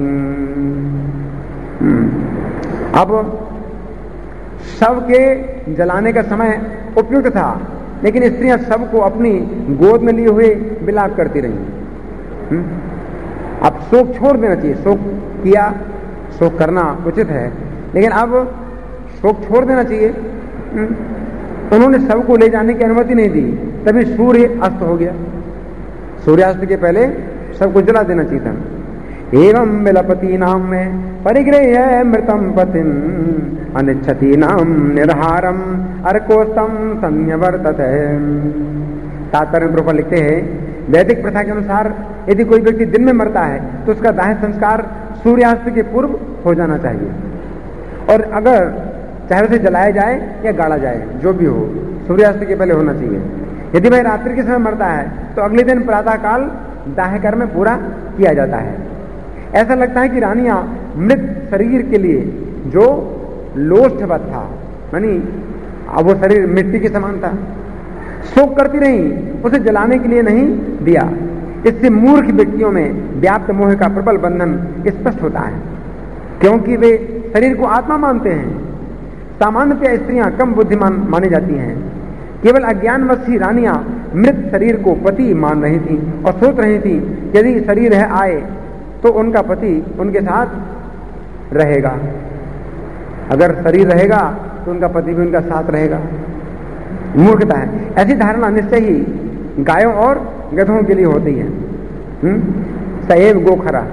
Speaker 1: अब शव के जलाने का समय उपयुक्त था, लेकिन स्त्रियां शव को अपनी गोद में लिए हुए विलाप करती रहीं। अब शोक छोड़ देना चाहिए। शोक किया, शोक करना उचित है, लेकिन अब शोक छोड़ देना चाहिए। उन्होंने शव को ले जाने की अनुमति नहीं दी, तभी सूर्य अस्त हो गया। सूर्यास्त के पहले शव को जला देना चाहिए था। एवं विलपति नाम में परिग्रह मृतम पतिम अनिच्छति नाम निर्हारम अर्कोस्तम संयवर्तते। तात्पर्य में प्रभु लिखते हैं, वैदिक प्रथा के अनुसार यदि कोई व्यक्ति दिन में मरता है तो उसका दाह संस्कार सूर्यास्त के पूर्व हो जाना चाहिए, और अगर चाहे उसे जलाया जाए या गाड़ा जाए, जो भी हो, सूर्यास्त के पहले होना चाहिए। यदि वह रात्रि के समय मरता है तो अगले दिन प्रातः काल दाह कर्म पूरा किया जाता है। ऐसा लगता है कि रानियां मृत शरीर के लिए जो लोष्ठवत था, यानी अब वो शरीर मिट्टी के समान था, शोक करती रही, उसे जलाने के लिए नहीं दिया। इससे मूर्ख व्यक्तियों में व्याप्त मोह का प्रबल बंधन स्पष्ट होता है, क्योंकि वे शरीर को आत्मा मानते हैं। सामान्यतः स्त्रियां कम बुद्धिमान मानी जाती हैं। केवल अज्ञानवश ही रानियां मृत शरीर को पति मान रही थी और सोच रही थी यदि शरीर है आए तो उनका पति उनके साथ रहेगा, अगर शरीर रहेगा तो उनका पति भी उनका साथ रहेगा। मूर्खता है। ऐसी धारणा निश्चय ही गायों और गधों के लिए होती है। सएव गोखरा।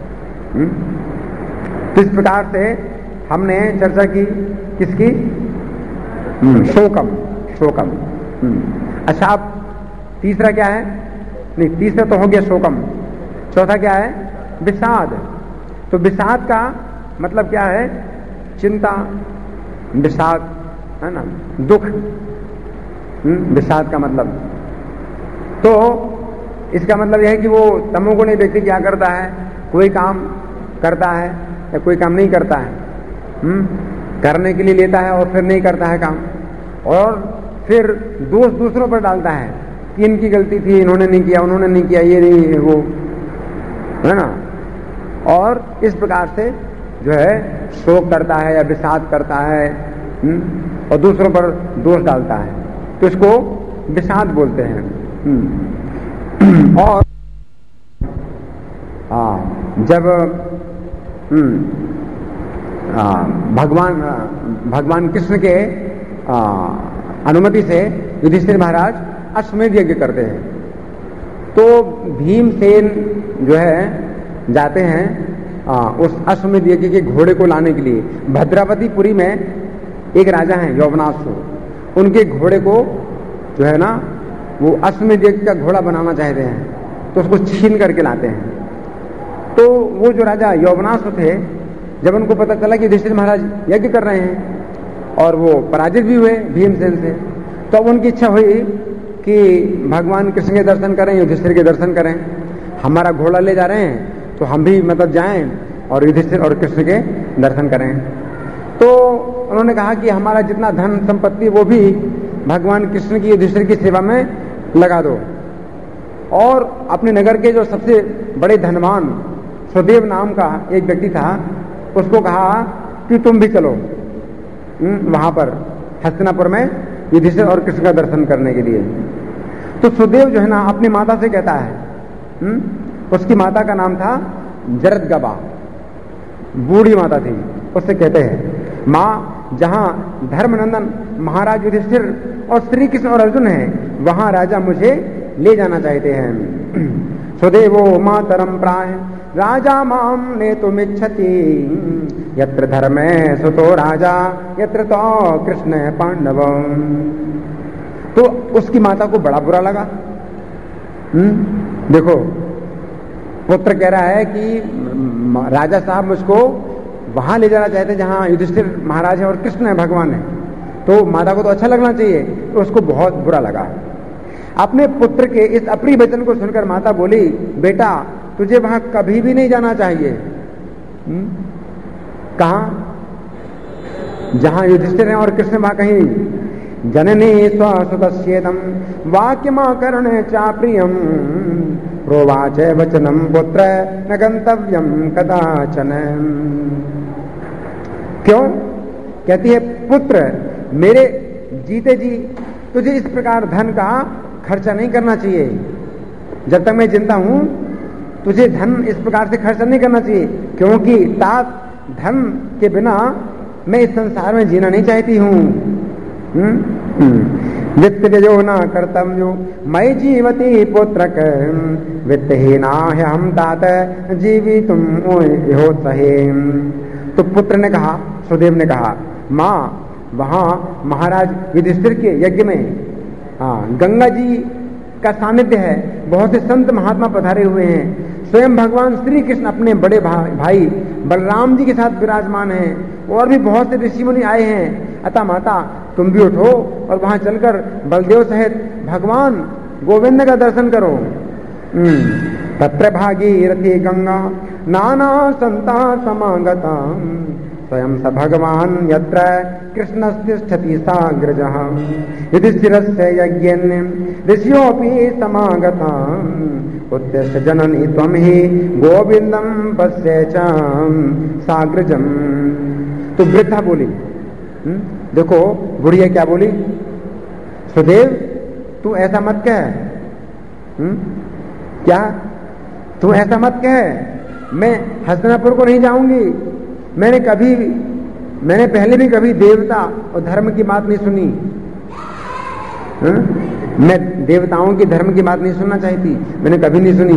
Speaker 1: तो इस प्रकार से हमने चर्चा की किसकी? शोकम। शोकम। अच्छा, अब तीसरा क्या है? नहीं, तीसरा तो हो गया शोकम। चौथा क्या है? विषाद। तो विषाद का मतलब क्या है? चिंता, विषाद है ना, दुख। विषाद का मतलब, तो इसका मतलब यह है कि वो तमोगुणी व्यक्ति क्या करता है? कोई काम करता है या कोई काम नहीं करता है, हुँ? करने के लिए लेता है और फिर नहीं करता है काम, और फिर दोष दूसरों पर डालता है कि इनकी गलती थी, इन्होंने नहीं किया, उन्होंने नहीं किया, ये नहीं वो, है ना। और इस प्रकार से जो है शोक करता है या विषाद करता है, हुँ? और दूसरों पर दोष डालता है, तो इसको विषाद बोलते हैं। और हाँ, जब भगवान भगवान कृष्ण के आ, अनुमति से युधिष्ठिर महाराज अश्वमेध यज्ञ करते हैं, तो भीमसेन जो है जाते हैं आ, उस अश्वमेध यज्ञ के घोड़े को लाने के लिए। भद्रावतीपुरी में एक राजा हैं यौवनासु, उनके घोड़े को जो है ना वो अश्वमेध यज्ञ का घोड़ा बनाना चाहते हैं, तो उसको छीन करके लाते हैं। तो वो जो राजा यौवनासु थे, जब उनको पता चला कि युधिष्ठिर महाराज यज्ञ कर रहे हैं और वो पराजित भी हुए भीमसेन से, तो अब उनकी इच्छा हुई कि भगवान कृष्ण के दर्शन करें, युधिष्ठिर के दर्शन करें। हमारा घोड़ा ले जा रहे हैं तो हम भी मतलब जाएं और युधिष्ठिर और कृष्ण के दर्शन करें। तो उन्होंने कहा कि हमारा जितना धन संपत्ति वो भी भगवान कृष्ण की युधिष्ठिर की सेवा में लगा दो, और अपने नगर के जो सबसे बड़े धनवान सुदेव नाम का एक व्यक्ति था, उसको कहा कि तुम भी चलो वहां पर हस्तिनापुर में युधिष्ठिर और कृष्ण का दर्शन करने के लिए। तो सुदेव जो है ना अपनी माता से कहता है, हुँ? उसकी माता का नाम था जरदगबा, बूढ़ी माता थी। उससे कहते हैं, माँ, जहां धर्मनंदन महाराज युधिष्ठिर और श्री कृष्ण और अर्जुन हैं, वहां राजा मुझे ले जाना चाहते हैं। सुदेवो मातरम प्राय राजा माम ने तुम इच्छति, यत्र धर्मे सुतो राजा यत्र तो कृष्ण पांडवम। तो उसकी माता को बड़ा बुरा लगा। हम्म देखो, पुत्र कह रहा है कि राजा साहब मुझको वहां ले जाना चाहते हैं जहां युधिष्ठिर महाराज है और कृष्ण है, भगवान है, तो माता को तो अच्छा लगना चाहिए। तो उसको बहुत बुरा लगा। अपने पुत्र के इस अप्रिय वचन को सुनकर माता बोली, बेटा तुझे वहां कभी भी नहीं जाना चाहिए। कहां? जहां युधिष्ठिर है और कृष्ण, वहां कहीं। जननी स्वसुतस्येदम वाक्यमाकर्णे चाप्रियम प्रोवाच वचनम पुत्र न गंतव्यम कदाचन। क्यों? कहती है, पुत्र मेरे जीते जी तुझे इस प्रकार धन का खर्चा नहीं करना चाहिए। जब तक मैं जिंदा हूं तुझे धन इस प्रकार से खर्चा नहीं करना चाहिए, क्योंकि तात धन के बिना मैं इस संसार में जीना नहीं चाहती हूं। वित्त व्ययो न कर्तव्यो मई जीवती पुत्रक वित्तहीना है हम तात जीवी तुम हो सहे। तो पुत्र ने कहा, सुदेव ने कहा, माँ, वहां महाराज युधिष्ठिर के यज्ञ में हाँ गंगा जी का सानिध्य है, बहुत से संत महात्मा पधारे हुए हैं, स्वयं भगवान श्री कृष्ण अपने बड़े भाई, भाई बलराम जी के साथ विराजमान हैं, और भी बहुत से ऋषि मुनि आए हैं। अतः माता तुम भी उठो और वहां चलकर बलदेव सहित भगवान गोविंद का दर्शन करो। तत्र भागीरथी गंगा नाना संता समागता स्वयं स भगवान यत्र कृष्णस्तिष्ठति साग्रजः युधिष्ठिरस्य यज्ञेन ऋषियोऽपि समागताः उत्तिष्ठ जननी त्वं हि गोविंदम पश्य च साग्रजम्। तो वृद्धा बोली, हुँ? देखो बुढ़िया क्या बोली, सुदेव तू ऐसा मत कह, हुँ? क्या तू ऐसा मत कह, मैं हस्तिनापुर को नहीं जाऊंगी। मैंने कभी मैंने पहले भी कभी देवता और धर्म की बात नहीं सुनी। हुँ? मैं देवताओं की धर्म की बात नहीं सुनना चाहती, मैंने कभी नहीं सुनी।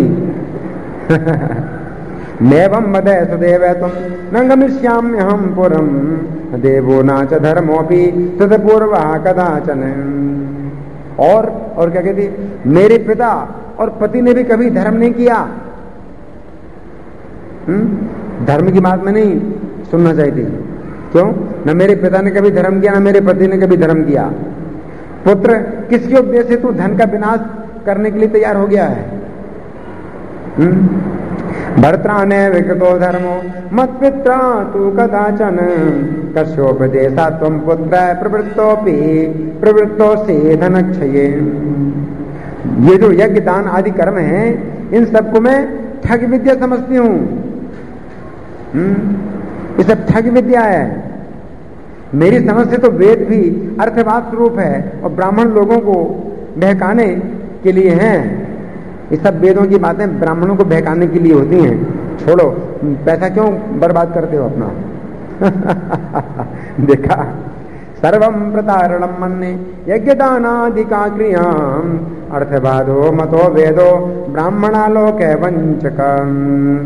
Speaker 1: नैवं वदे सुदेव तुम न गमिष्याम्यहं पुरं देवो न च धर्मोऽपि तत्पूर्वः कदाचन। और और क्या कहती, मेरे पिता और पति ने भी कभी धर्म नहीं किया। हुँ? धर्म की बात में नहीं सुनना चाहती। क्यों? न मेरे पिता ने कभी धर्म किया, न मेरे पति ने कभी धर्म किया। पुत्र किसके उपदेश से तू धन का विनाश करने के लिए तैयार हो गया है? भर्त्राने विकृतो धर्मो मत पित्रा तू कदाचन कस्योपदेशा त्वं पुत्र प्रवृत्तोपि प्रवृत्तो से धनक्षये। ये जो यज्ञ दान आदि कर्म है, इन सबको मैं ठग विद्या समझती हूँ। ये सब ठग विद्या है। मेरी समझ से तो वेद भी अर्थवाद स्वरूप है और ब्राह्मण लोगों को बहकाने के लिए हैं। ये सब वेदों की बातें ब्राह्मणों को बहकाने के लिए होती हैं। छोड़ो, पैसा क्यों बर्बाद करते हो अपना? देखा, सर्वं प्रतारणं मन्ये यज्ञदानादिका क्रियाम् अर्थवादो मतो वेदो ब्राह्मणालोके वंचकम्।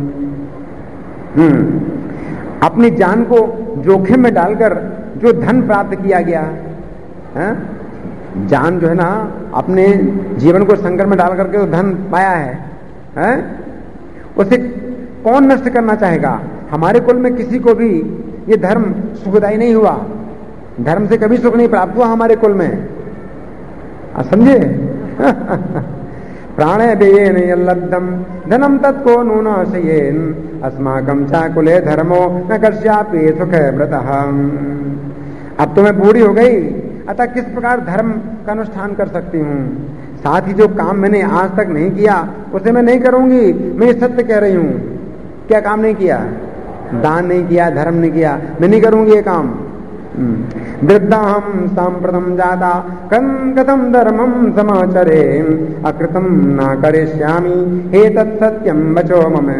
Speaker 1: हम्म अपनी जान को जोखिम में डालकर जो धन प्राप्त किया गया है, जान जो है ना अपने जीवन को संकट में डाल करके जो धन पाया है, है उसे कौन नष्ट करना चाहेगा? हमारे कुल में किसी को भी ये धर्म सुखदायी नहीं हुआ। धर्म से कभी सुख नहीं प्राप्त हुआ हमारे कुल में, समझे? प्राणे व्ययेन यल्लब्धं धनम तत्को नूनाशयेन अस्माकं चाकुले धर्मो न कस्यापि सुखे व्रतः। अब तो मैं बूढ़ी हो गई, अतः किस प्रकार धर्म का अनुष्ठान कर सकती हूँ? साथ ही जो काम मैंने आज तक नहीं किया उसे मैं नहीं करूंगी। मैं ये सत्य कह रही हूँ। क्या काम नहीं किया? दान नहीं किया, धर्म नहीं किया, मैं नहीं करूंगी ये काम। वृद्धाहं सांप्रतम जाता कं कथम धर्मं समाचरे अकृतं न करिष्यामि हे तत्सत्यं वचो मम।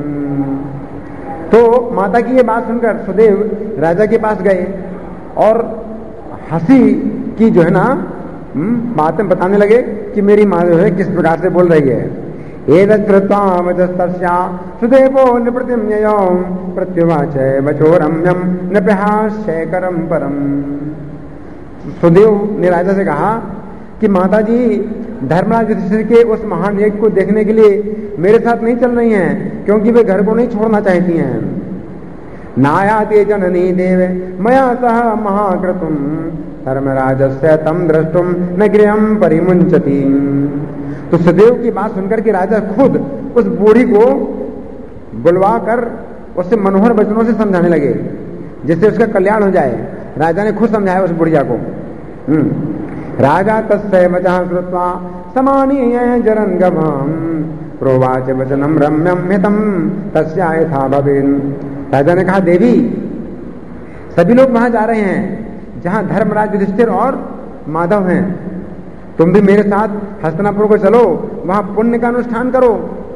Speaker 1: तो माता की ये बात सुनकर सुदेव राजा के पास गए और हंसी की जो है ना बातें बताने लगे कि मेरी माँ जो है किस प्रकार से बोल रही है। एतच्छ्रुत्वा वचस्तस्या सुदेवो निप्रतिम्ययो प्रत्युवाच वचो रम्यं नप्यहास्यकरं परम। सुदेव ने राजा से कहा कि माता जी धर्मराज युधिष्ठिर के उस महान यज्ञ को देखने के लिए मेरे साथ नहीं चल रही हैं, क्योंकि वे घर को नहीं छोड़ना चाहती हैं। नायाते जननी देव मया सह महाक्रतुम धर्मराजस्य तम द्रष्टुम न गृहं परिमुंचति। तो सुदेव की बात सुनकर के राजा खुद उस बूढ़ी को बुलवा कर उससे मनोहर वचनों से समझाने लगे, जिससे उसका कल्याण हो जाए। राजा ने खुद समझाया उस बुढ़िया को। राजा तस्य वचः श्रुत्वा समानीय जरन् गवाम् प्रोवाच वचनम रम्यम हितम तस्या यथा भवेन्। राजा ने कहा, देवी सभी लोग वहां जा रहे हैं जहां धर्मराज युधिष्ठिर और माधव हैं, तुम भी मेरे साथ हस्तिनापुर को चलो, वहां पुण्य का अनुष्ठान करो।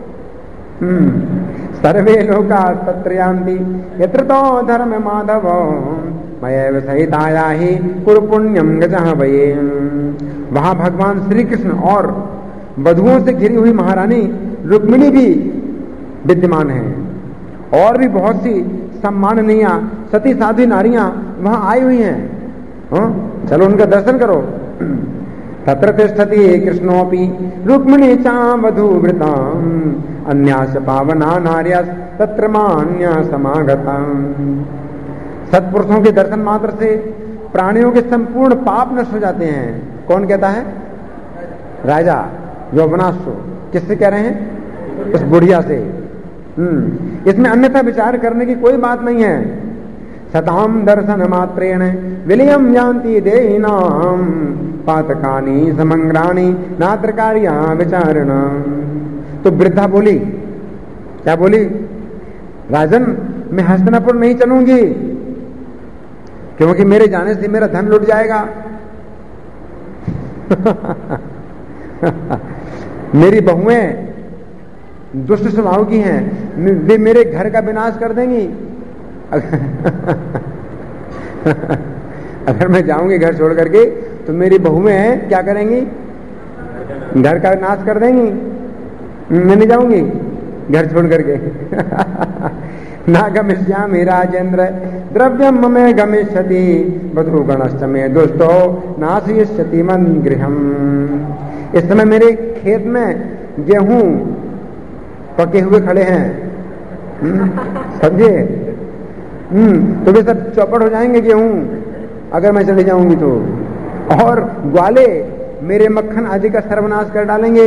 Speaker 1: सर्वे लोका तत्र यान्ति यत्र तो धर्म माधव मयैव सहिताया ही कुरु पुण्यम गजः वये। वहां भगवान श्री कृष्ण और वधुओं से घिरी हुई महारानी रुक्मिणी भी विद्यमान है, और भी बहुत सी सम्माननीय सती साध्वी नारियां वहां आई हुई हैं। हाँ? चलो उनका दर्शन करो। तत्र तिष्ठति कृष्णोऽपि रुक्मिणी चा वधूवृताम् अन्यास पावना नार्यस् तत्र मान्या समागताम्। सत्पुरुषों के दर्शन मात्र से प्राणियों के संपूर्ण पाप नष्ट हो जाते हैं। कौन कहता है? राजा यौवनाश्व। किससे कह रहे हैं? उस बुढ़िया से। हम्म इसमें अन्यथा विचार करने की कोई बात नहीं है। सताम दर्शन मात्रेण विलियम जानती देहिनाम पातकानी समंग्राणी नात्र कार्या विचारण। तो वृद्धा बोली, क्या बोली? राजन, मैं हस्तिनापुर नहीं चलूंगी क्योंकि मेरे जाने से मेरा धन लुट जाएगा। मेरी बहुएं दुष्ट स्वभाव की हैं, वे मेरे घर का विनाश कर देंगी। अगर मैं जाऊंगी घर छोड़ करके तो मेरी बहुएं क्या करेंगी? घर का नाश कर देंगी। मैं नहीं जाऊंगी घर छोड़ करके। ना गमिष्यामि राजेंद्र द्रव्यम में गमिष्यति बधु गणश्च में दुष्टो नाशयिष्यति मन गृहम। इस समय मेरे खेत में गेहूं पके हुए खड़े हैं, समझे? हम्म तो वे सब चौपट हो जाएंगे गेहूं अगर मैं चली जाऊंगी तो। और ग्वाले मेरे मक्खन आदि का सर्वनाश कर डालेंगे।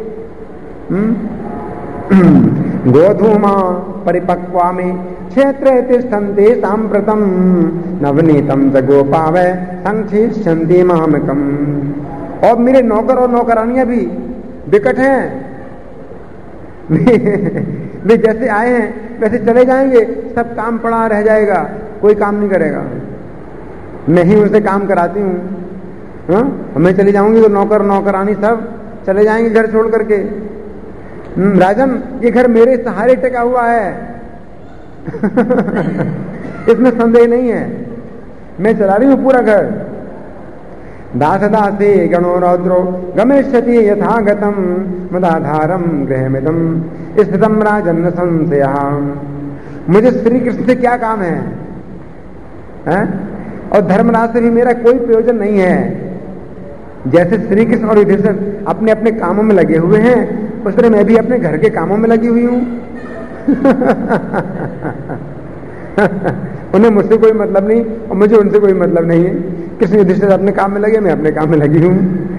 Speaker 1: गोधूमा परिपक्वा में क्षेत्र तिष्ठन्ते सांप्रतम नवनीतम च गोपावै संक्षिष्यन्ति मामकम। और मेरे नौकर और नौकरानियां भी विकट हैं। वे जैसे आए हैं वैसे चले जाएंगे, सब काम पड़ा रह जाएगा, कोई काम नहीं करेगा। मैं ही उनसे काम कराती हूँ। हाँ? मैं चली जाऊंगी तो नौकर नौकरानी सब चले जाएंगे घर छोड़ करके। राजन, ये घर मेरे सहारे टिका हुआ है। इसमें संदेह नहीं है, मैं चला रही हूं पूरा घर। दास दासी गणो रौद्रो गमिष्यति यथागतम मदाधारम गृहमिदम स्थितम राजन संशया। मुझे श्री कृष्ण से क्या काम है, है? और धर्मराज से भी मेरा कोई प्रयोजन नहीं है। जैसे श्री कृष्ण और युधिष्ठिर अपने अपने कामों में लगे हुए हैं, उस तरह मैं भी अपने घर के कामों में लगी हुई हूं। उन्हें मुझसे कोई मतलब नहीं और मुझे उनसे कोई मतलब नहीं है। कृष्ण युधिष्ठिर अपने काम में लगे, मैं अपने काम में लगी हूं।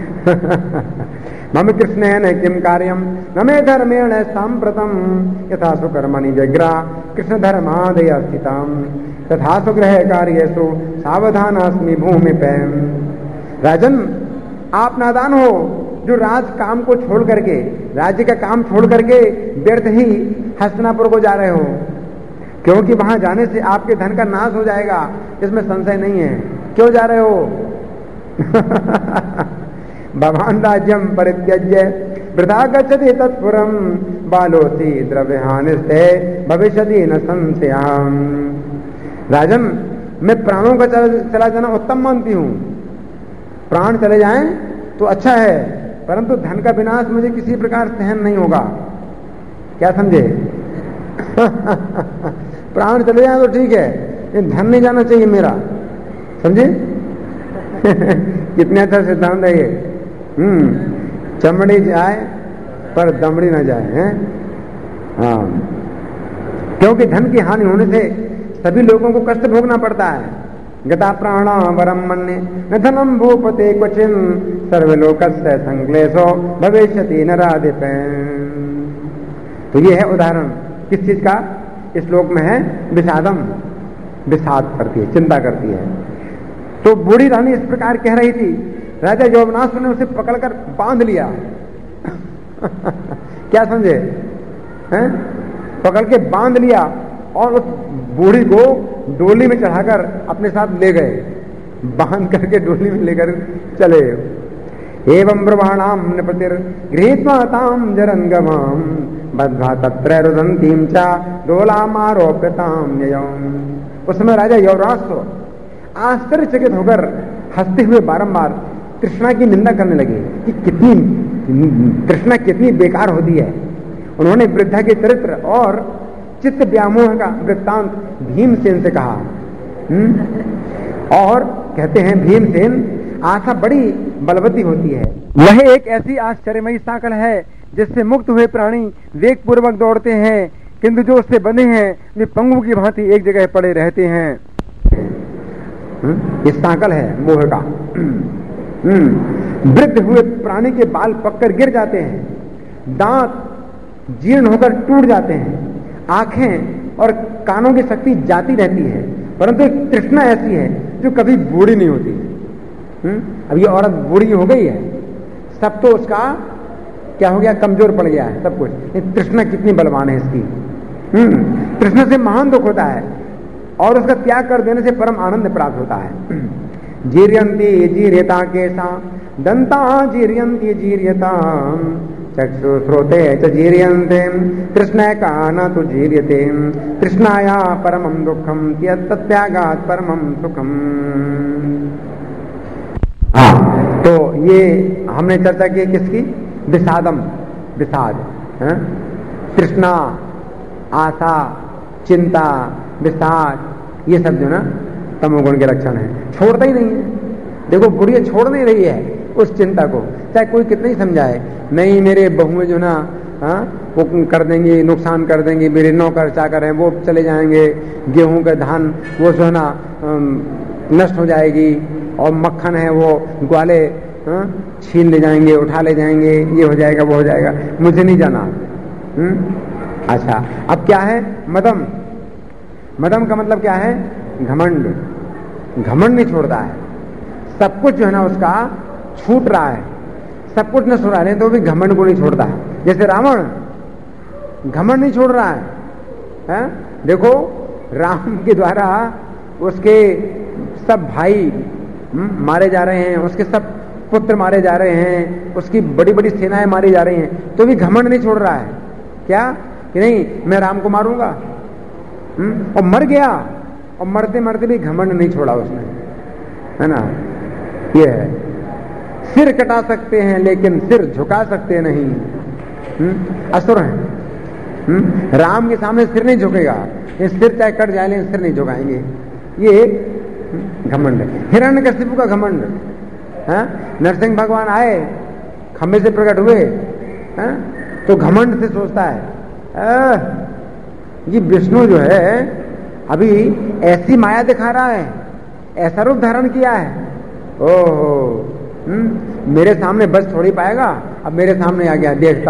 Speaker 1: मम कृष्णेन किम कार्यम न मे धर्मेण सांप्रतम यथा सुकर्मणि व्यग्रा कृष्ण धर्मादय स्थिताम तथा सुग्रह कार्येषु सावधानास्मि भूमि पे। राजन, आप नादान हो जो राज काम को छोड़ करके, राज्य का काम छोड़ करके व्यर्थ ही हस्तिनापुर को जा रहे हो, क्योंकि वहां जाने से आपके धन का नाश हो जाएगा, इसमें संशय नहीं है। क्यों जा रहे हो? भवान राज्यम परित्यज्य वृथा गच्छति तत्पुरम बालोसी द्रव्यहानिस्ते भविष्यति न संशयम्। राजन, मैं प्राणों का चला जाना उत्तम मानती हूं। प्राण चले जाएं तो अच्छा है, परंतु धन का विनाश मुझे किसी प्रकार सहन नहीं होगा। क्या समझे? प्राण चले जाए तो ठीक है, लेकिन धन नहीं जाना चाहिए मेरा, समझे? कितने अच्छा सिद्धांत है ये। हम्म चमड़ी जाए पर दमड़ी ना जाए, हैं? हाँ, क्योंकि धन की हानि होने से सभी लोगों को कष्ट भोगना पड़ता है। गता प्राणा वरम मन्ये न धनम भूपते क्वचिन सर्वलोकस्य संक्लेशो भविष्यति नराधिपैन। तो ये है उदाहरण किस चीज का? इस श्लोक में है विषादम, विषाद करती है, चिंता करती है। तो बूढ़ी रानी इस प्रकार कह रही थी, राजा यौवनासुर ने उसे पकड़कर बांध लिया। क्या समझे? हैं? पकड़ के बांध लिया और उस बूढ़ी को डोली में चढ़ाकर अपने साथ ले गए, बांध करके डोली में लेकर चले। एवं ब्रह्मणाम नृपतिर गृहीत्वाताम जरंगमाम बद्ध्वा तत्र रुदंतीम चा डोलामारोप्यताम ययम्। उस समय राजा यौवरासुर आश्चर्यचकित होकर हंसते हुए बारंबार कृष्णा की निंदा करने लगे कि कितनी कृष्णा कितनी बेकार होती है। उन्होंने वृद्धा के चरित्र और चित्त व्यामोह का वृत्तांत भीमसेन से कहा। हुँ? और कहते हैं भीमसेन आशा बड़ी बलवती होती है, वह एक ऐसी आश्चर्यमयी सांकल है जिससे मुक्त हुए प्राणी वेग पूर्वक दौड़ते हैं, किंतु जो उससे बंधे हैं वे पंगु की भांति एक जगह पड़े रहते हैं। ये सांकल है मोह का। वृद्ध हुए प्राणी के बाल पककर गिर जाते हैं, दांत जीर्ण होकर टूट जाते हैं, आंखें और कानों की शक्ति जाती रहती है, परंतु एक तृष्णा ऐसी है जो कभी बूढ़ी नहीं होती। हुँ? अब ये औरत बूढ़ी हो गई है, सब तो उसका क्या हो गया, कमजोर पड़ गया है सब कुछ। ये तृष्णा कितनी बलवान है इसकी। हम्म तृष्णा से महान दुख होता है और उसका त्याग कर देने से परम आनंद प्राप्त होता है। जीर्यंती जीर्यता केसा दंता जीर्यंती जीर्यता चक्षु श्रोते च जीर्यन्ते तृष्णा का न तो जीर्यते तृष्णाया परमं दुखम तत्यागात् परमं सुखम। हाँ, तो ये हमने चर्चा की किसकी, विषादम, विषाद, तृष्णा, आशा, चिंता, विषाद, ये सब जो ना तमोगुण के लक्षण है। छोड़ता ही नहीं है। देखो बुढ़िया छोड़ नहीं रही है उस चिंता को, चाहे कोई कितना ही समझाए, नहीं मेरे बहुएं जो ना हाँ वो कर देंगे, नुकसान कर देंगे, मेरे नौकर चाकर हैं वो चले जाएंगे, गेहूं का धान वो जो है ना नष्ट हो जाएगी, और मक्खन है वो ग्वाले हाँ छीन ले जाएंगे, उठा ले जाएंगे, ये हो जाएगा वो हो जाएगा, मुझे नहीं जाना। हम्म अच्छा, अब क्या है मदम। मदम का मतलब क्या है, घमंड। घमंड नहीं छोड़ता है, सब कुछ जो है ना उसका छूट रहा है, सब कुछ न सुना रहे तो भी घमंड को नहीं छोड़ता है। जैसे रावण घमंड नहीं छोड़ रहा है, है? देखो राम के द्वारा उसके सब भाई मारे जा रहे हैं, उसके सब पुत्र मारे जा रहे हैं, उसकी बड़ी बड़ी सेनाएं मारी जा रही हैं, तो भी घमंड नहीं छोड़ रहा है। क्या कि नहीं मैं राम को मारूंगा, हुँ? और मर गया, और मरते मरते भी घमंड नहीं छोड़ा उसने, है ना। ये है, सिर कटा सकते हैं लेकिन सिर झुका सकते नहीं। हुँ? असुर है, हुँ? राम के सामने सिर नहीं झुकेगा, ये सिर चाहे कट जाए लेकिन सिर नहीं झुकाएंगे। ये घमंड है, हिरण्यकशिपु का घमंड। नरसिंह भगवान आए, खंबे से प्रकट हुए, है? तो घमंड से सोचता है आ, ये विष्णु जो है अभी ऐसी माया दिखा रहा है, ऐसा रूप धारण किया है, ओहो हम्म मेरे सामने बस थोड़ी पाएगा, अब मेरे सामने आ गया, देखता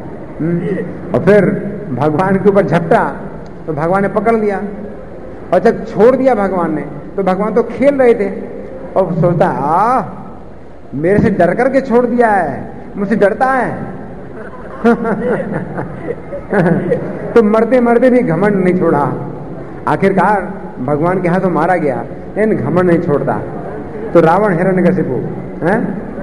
Speaker 1: हूं। और फिर भगवान के ऊपर झपटा तो भगवान ने पकड़ लिया, और जब छोड़ दिया भगवान ने तो भगवान तो खेल रहे थे, और सोचता आ मेरे से डर करके छोड़ दिया है, मुझसे डरता है। तो मरते मरते भी घमंड नहीं छोड़ा, आखिरकार भगवान के हाथों मारा गया, लेकिन घमंड नहीं छोड़ता। तो रावण हिरण्यकशिपु है।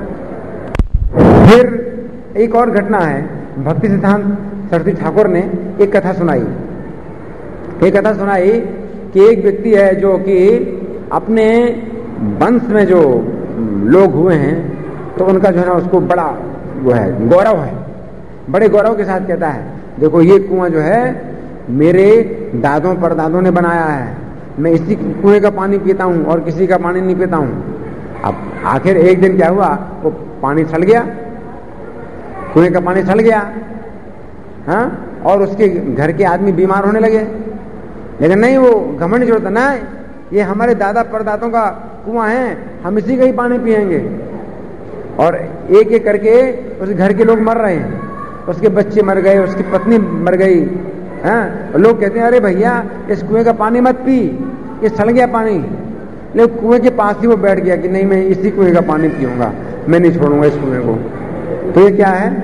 Speaker 1: फिर एक और घटना है, भक्ति सिद्धांत सरस्वती ठाकुर ने एक कथा सुनाई। एक कथा सुनाई कि एक व्यक्ति है जो कि अपने वंश में जो लोग हुए हैं तो उनका जो है ना उसको बड़ा वो है गौरव है, बड़े गौरव के साथ कहता है देखो ये कुआं जो है मेरे दादों परदादों ने बनाया है, मैं इसी कुएं का पानी पीता हूं और किसी का पानी नहीं पीता हूं। अब आखिर एक दिन क्या हुआ, वो पानी छल गया, कुएं का पानी छल गया, हाँ, और उसके घर के आदमी बीमार होने लगे। लेकिन नहीं, वो घमंड छोड़ता ना, ये हमारे दादा परदादों का कुआं है, हम इसी का ही पानी पिएंगे। और एक एक करके उस घर के लोग मर रहे हैं, उसके बच्चे मर गए, उसकी पत्नी मर गई, हैं? लोग कहते हैं अरे भैया इस कुएं का पानी मत पी, ये सड़ गया पानी। लेकिन कुएं के पास ही वो बैठ गया कि नहीं मैं इसी कुएं का पानी पीऊंगा, मैं नहीं छोड़ूंगा इस कुएं को। तो ये क्या है,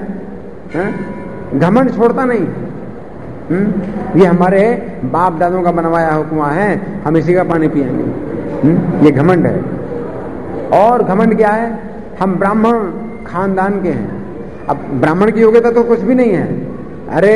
Speaker 1: हैं? घमंड छोड़ता नहीं। हुँ? ये हमारे बाप दादों का बनवाया हुआ कुआं है, हम इसी का पानी पिएंगे। हुँ? ये घमंड है। और घमंड क्या है, हम ब्राह्मण खानदान के हैं। अब ब्राह्मण की योग्यता तो कुछ भी नहीं है, अरे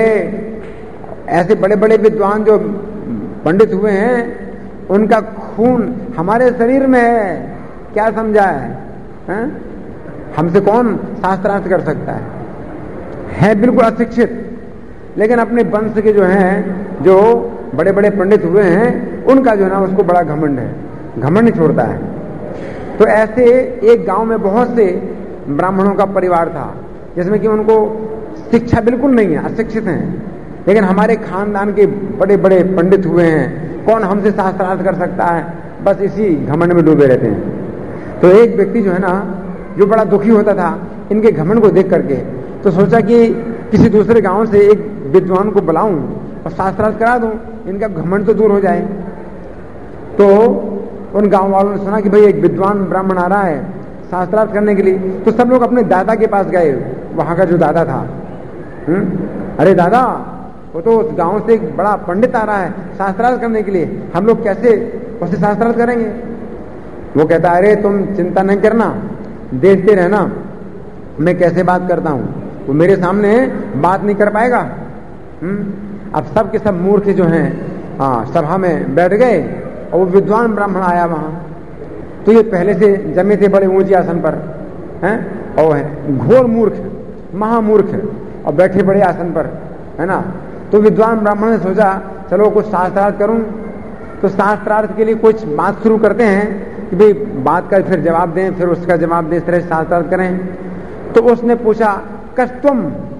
Speaker 1: ऐसे बड़े बड़े विद्वान जो पंडित हुए हैं उनका खून हमारे शरीर में है, क्या समझा है, है? हमसे कौन शास्त्रार्थ कर सकता है, है बिल्कुल अशिक्षित। लेकिन अपने वंश के जो हैं, जो बड़े बड़े पंडित हुए हैं, उनका जो है ना उसको बड़ा घमंड है, घमंड नहीं छोड़ता है। तो ऐसे एक गांव में बहुत से ब्राह्मणों का परिवार था जिसमें कि उनको शिक्षा बिल्कुल नहीं है, अशिक्षित हैं, लेकिन हमारे खानदान के बड़े बड़े पंडित हुए हैं, कौन हमसे शास्त्रार्थ कर सकता है, बस इसी घमंड में डूबे रहते हैं। तो एक व्यक्ति जो है ना, जो बड़ा दुखी होता था इनके घमंड को देख करके, तो सोचा कि किसी दूसरे गांव से एक विद्वान को बुलाऊं और शास्त्रार्थ करा दूं, इनका घमंड तो दूर हो जाए। तो उन गांव वालों ने सुना कि भाई एक विद्वान ब्राह्मण आ रहा है शास्त्रार्थ करने के लिए, तो सब लोग अपने दादा के पास गए, वहां का जो दादा था। हुँ? अरे दादा, वो तो उस गांव से एक बड़ा पंडित आ रहा है शास्त्रार्थ करने के लिए, हम लोग कैसे उससे शास्त्रार्थ करेंगे? वो कहता है अरे तुम चिंता नहीं करना, देखते रहना मैं कैसे बात करता हूं, वो मेरे सामने बात नहीं कर पाएगा। हुँ? अब सब के सब मूर्ख जो हैं हाँ सभा में बैठ गए और वो विद्वान ब्राह्मण आया वहां, तो ये पहले से जमे थे बड़े ऊंचे आसन पर हैं, और है घोर मूर्ख, महामूर्ख, और बैठे बड़े आसन पर, है ना। तो विद्वान ब्राह्मण ने सोचा चलो कुछ शास्त्रार्थ करूं, तो शास्त्रार्थ के लिए कुछ बात शुरू करते हैं कि भाई बात का फिर जवाब दें, फिर उसका जवाब दें, इस तरह शास्त्रार्थ करें। तो उसने पूछा कस्तुम,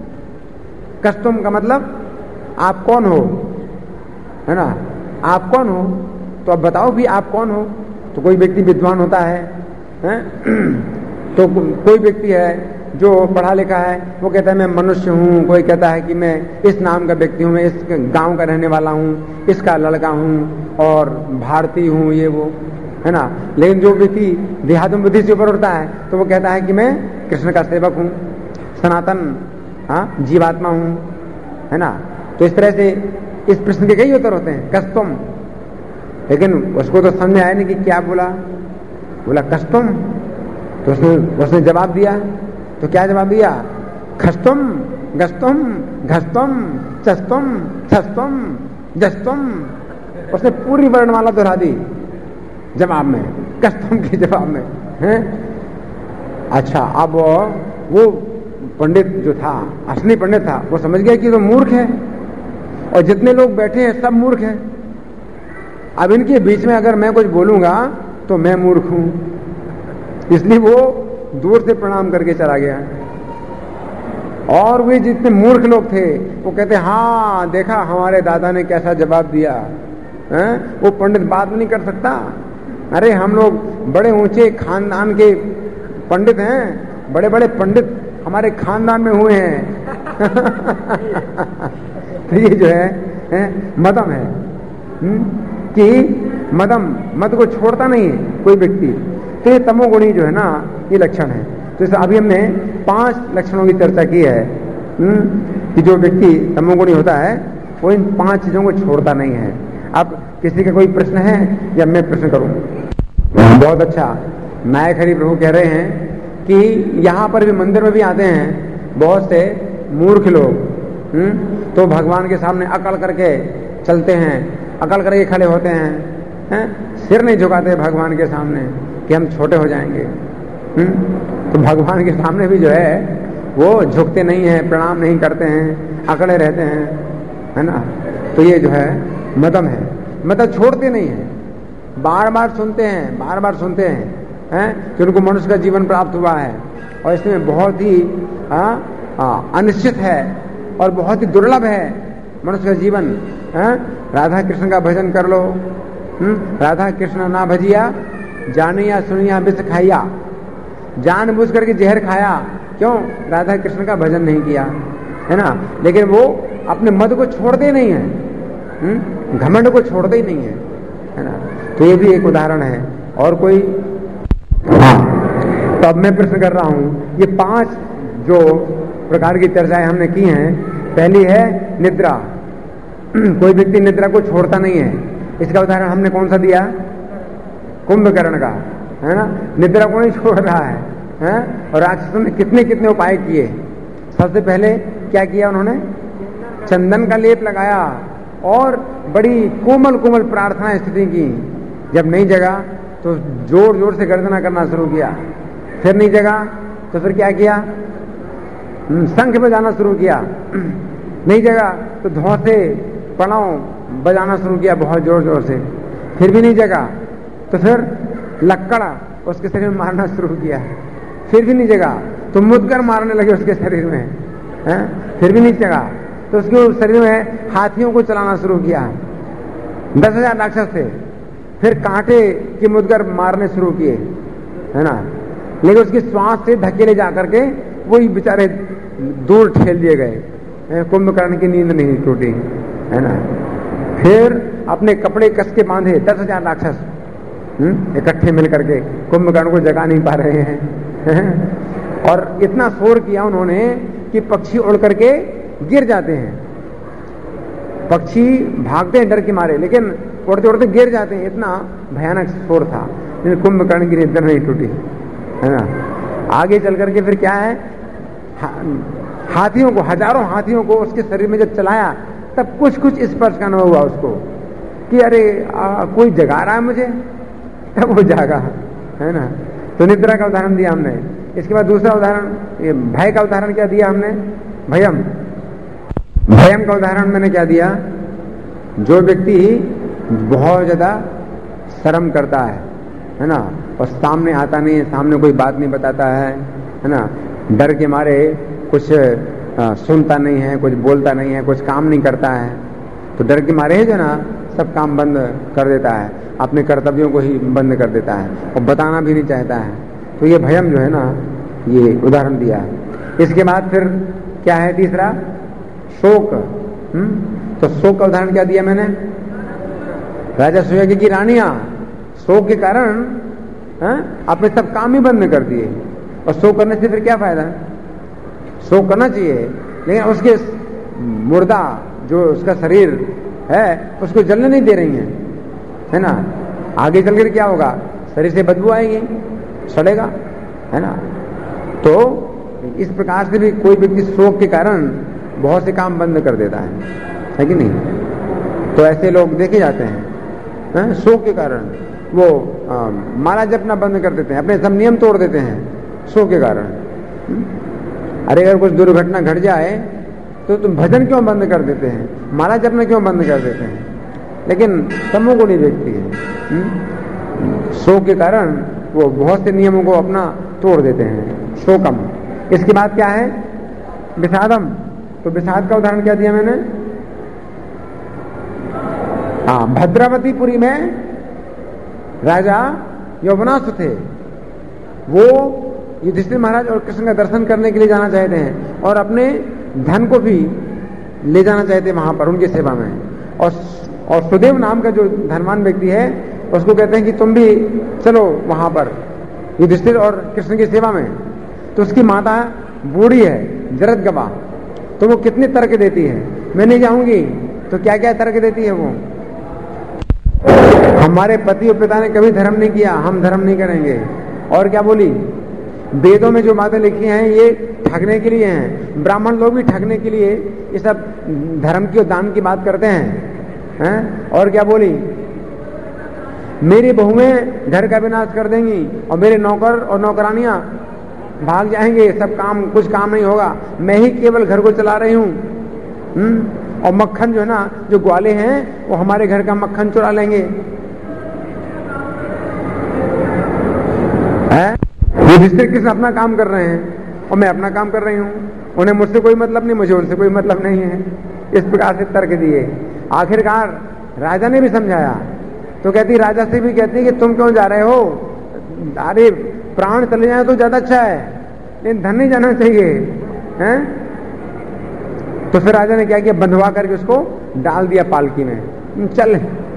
Speaker 1: कस्तुम का मतलब आप कौन हो, है ना, आप कौन हो, तो अब बताओ भी आप कौन हो। तो कोई व्यक्ति विद्वान होता है, है? तो कोई व्यक्ति है जो पढ़ा लिखा है, वो कहता है मैं मनुष्य हूँ, कोई कहता है कि मैं इस नाम का व्यक्ति हूँ, मैं इस गांव का रहने वाला हूँ, इसका लड़का हूँ और भारतीय हूँ, ये वो, है ना। लेकिन जो व्यक्ति देहात्म बुद्धि से ऊपर उठता है तो वो कहता है कि मैं कृष्ण का सेवक हूँ, सनातन हाँ जीवात्मा हूँ, है ना। तो इस तरह से इस प्रश्न के कई उत्तर होते हैं, कस्तुम। लेकिन उसको तो समझ में आया नहीं कि क्या बोला, बोला कस्तुम, तो उसने उसने जवाब दिया, तो क्या जवाब दिया, खस्तुम गस्तुम घस्तुम चस्तुम छस्तुम जस्तुम। उसने पूरी वर्णमाला दोहरा दी जवाब में, कस्तुम के जवाब में, हैं। अच्छा, अब वो पंडित जो था, असली पंडित था, वो समझ गया कि तो मूर्ख है और जितने लोग बैठे हैं सब मूर्ख हैं। अब इनके बीच में अगर मैं कुछ बोलूंगा तो मैं मूर्ख हूं, इसलिए वो दूर से प्रणाम करके चला गया। और वे जितने मूर्ख लोग थे वो कहते हाँ देखा हमारे दादा ने कैसा जवाब दिया, है? वो पंडित बात नहीं कर सकता, अरे हम लोग बड़े ऊंचे खानदान के पंडित हैं, बड़े बड़े पंडित हमारे खानदान में हुए हैं। तो ये जो है, है मदम है, हुँ? कि मदम मत को छोड़ता नहीं है कोई व्यक्ति। तो ये तमोगुणी जो है ना, ये लक्षण है। तो इस अभी हमने पांच लक्षणों की चर्चा की है कि जो व्यक्ति तमोगुणी होता है वो इन पांच चीजों को छोड़ता नहीं है। अब किसी का कोई प्रश्न है या मैं प्रश्न करूं? बहुत अच्छा। नायक हरि प्रभु कह रहे हैं कि यहां पर भी मंदिर में भी आते हैं बहुत से मूर्ख लोग, हुँ? तो भगवान के सामने अकड़ करके चलते हैं, अकड़ करके खड़े होते हैं, हैं? सिर नहीं झुकाते भगवान के सामने कि हम छोटे हो जाएंगे। हुँ? तो भगवान के सामने भी जो है वो झुकते नहीं हैं, प्रणाम नहीं करते हैं, अकड़े रहते हैं, है ना। तो ये जो है मदम है, मतलब छोड़ते नहीं है, बार बार सुनते हैं, बार बार सुनते हैं, हैं कि उनको मनुष्य का जीवन प्राप्त हुआ है और इसमें बहुत ही अनिश्चित है और बहुत ही दुर्लभ है मनुष्य का जीवन। है? राधा कृष्ण का भजन कर लो, हुँ? राधा कृष्ण ना भजिया जानिया सुनिया विष खाइया, जान बुझ करके जहर खाया, क्यों? राधा कृष्ण का भजन नहीं किया, है ना। लेकिन वो अपने मद को छोड़ते नहीं है, घमंड को छोड़ते ही नहीं है, है ना। तो ये भी एक उदाहरण है। और कोई? हाँ, तो अब मैं प्रश्न कर रहा हूं, ये पांच जो प्रकार की चर्चाएं हमने की हैं, पहली है निद्रा। कोई व्यक्ति निद्रा को छोड़ता नहीं है, इसका उदाहरण हमने कौन सा दिया? कुंभकर्ण का, है ना। निद्रा को नहीं छोड़ रहा है, है? और राक्षसों ने कितने कितने उपाय किए। सबसे पहले क्या किया उन्होंने? चंदन का लेप लगाया और बड़ी कोमल कोमल प्रार्थना स्थिति की। जब नहीं जगा तो जोर जोर से गर्जना करना शुरू किया, फिर नहीं जगा तो फिर क्या किया? शंख बजाना शुरू किया, नहीं जगा तो धौ से पड़ाव बजाना शुरू किया बहुत जोर जोर से, फिर भी नहीं जगा तो फिर लक्कड़ उसके शरीर में मारना शुरू किया, फिर भी नहीं जगा तो मुदगर मारने लगे उसके शरीर में, है? फिर भी नहीं जगा तो उसके शरीर में हाथियों को चलाना शुरू किया। दस हजार राक्षस थे, फिर कांटे के मुदगर मारने शुरू किए, है ना। लेकिन उसकी श्वास से धकेले जा करके वही बेचारे दूर ठेल दिए गए। कुंभकर्ण की नींद नहीं टूटी, है ना। फिर अपने कपड़े कस के बांधे दस हजार राक्षस इकट्ठे मिल करके कुंभकर्ण को जगा नहीं पा रहे हैं और इतना शोर किया उन्होंने कि पक्षी उड़ करके गिर जाते हैं। पक्षी भागते हैं डर के मारे, लेकिन उड़ते उड़ते गिर जाते हैं, इतना भयानक शोर था। लेकिन कुंभकर्ण की निद्रा नहीं टूटी, है ना। आगे चल करके फिर क्या है, हाथियों को, हजारों हाथियों को उसके शरीर में जब चलाया तब कुछ कुछ स्पर्श का अनुभव हुआ उसको कि अरे आ, कोई जगा रहा है मुझे, तब वो जागा, है ना। तो निद्रा का उदाहरण दिया हमने। इसके बाद दूसरा उदाहरण, ये भय का उदाहरण क्या दिया हमने, भयम। भयम का उदाहरण मैंने क्या दिया, जो व्यक्ति बहुत ज्यादा शर्म करता है, है ना, और सामने आता नहीं है, सामने कोई बात नहीं बताता है, है ना, डर के मारे कुछ आ, सुनता नहीं है, कुछ बोलता नहीं है, कुछ काम नहीं करता है, तो डर के मारे है जो ना सब काम बंद कर देता है, अपने कर्तव्यों को ही बंद कर देता है और बताना भी नहीं चाहता है। तो ये भयम जो है ना, ये उदाहरण दिया है। इसके बाद फिर क्या है तीसरा, शोक। हम्म तो शोक का उदाहरण क्या दिया मैंने, राजा सुयोग्य की रानियां शोक के कारण अपने सब काम ही बंद कर दिए। और शोक करने से फिर क्या फायदा, शोक करना चाहिए, लेकिन उसके मुर्दा जो उसका शरीर है उसको जलने नहीं दे रही है, है ना। आगे चलकर क्या होगा, शरीर से बदबू आएगी, सड़ेगा, है ना। तो इस प्रकार से भी कोई व्यक्ति शोक के कारण बहुत से काम बंद कर देता है, है कि नहीं। तो ऐसे लोग देखे जाते हैं, है? शोक के कारण वो आ, माला जपना बंद कर देते हैं, अपने सब नियम तोड़ देते हैं शोक के कारण। अरे अगर कुछ दुर्घटना घट जाए तो तुम भजन क्यों बंद कर देते हैं, माला जपना क्यों बंद कर देते हैं, लेकिन तमो गुणी व्यक्ति है, शोक के कारण वो बहुत से नियमों को अपना तोड़ देते हैं, शोकम। इसके बाद क्या है, विषादम। तो विषाद का उदाहरण क्या दिया मैंने, हाँ, भद्रावतीपुरी में राजा यौवनासु थे, वो युधिष्ठिर महाराज और कृष्ण का दर्शन करने के लिए जाना चाहते हैं और अपने धन को भी ले जाना चाहते हैं वहां पर उनकी सेवा में। और और सुदेव नाम का जो धनवान व्यक्ति है उसको कहते हैं कि तुम भी चलो वहां पर युधिष्ठिर और कृष्ण की सेवा में। तो उसकी माता बूढ़ी है, जरद गवा, तो वो कितने तर्क देती है, मैं नहीं जाऊंगी। तो क्या क्या तर्क देती है वो, हमारे पति और पिता ने कभी धर्म नहीं किया, हम धर्म नहीं करेंगे। और क्या बोली, वेदों में जो बातें लिखी हैं ये ठगने के लिए हैं, ब्राह्मण लोग भी ठगने के लिए ये सब धर्म की और दान की बात करते हैं, हैं? और क्या बोली, मेरी बहुएं घर का विनाश कर देंगी और मेरे नौकर और नौकरानियां भाग जाएंगे, सब काम, कुछ काम नहीं होगा, मैं ही केवल घर को चला रही हूं। और मक्खन जो है ना, जो ग्वाले हैं वो हमारे घर का मक्खन चुरा लेंगे, है? युधिष्ठिर कृष्ण अपना काम कर रहे हैं और मैं अपना काम कर रही हूं, उन्हें मुझसे कोई मतलब नहीं, मुझे उनसे कोई मतलब नहीं है। इस प्रकार से तर्क दिए। आखिरकार राजा ने भी समझाया, तो कहती, राजा से भी कहती कि तुम क्यों जा रहे हो, अरे प्राण चले जाए तो ज्यादा अच्छा है, लेकिन धन नहीं जाना चाहिए, हैं? तो फिर राजा ने क्या किया, बंधवा करके उसको डाल दिया पालकी में, चल।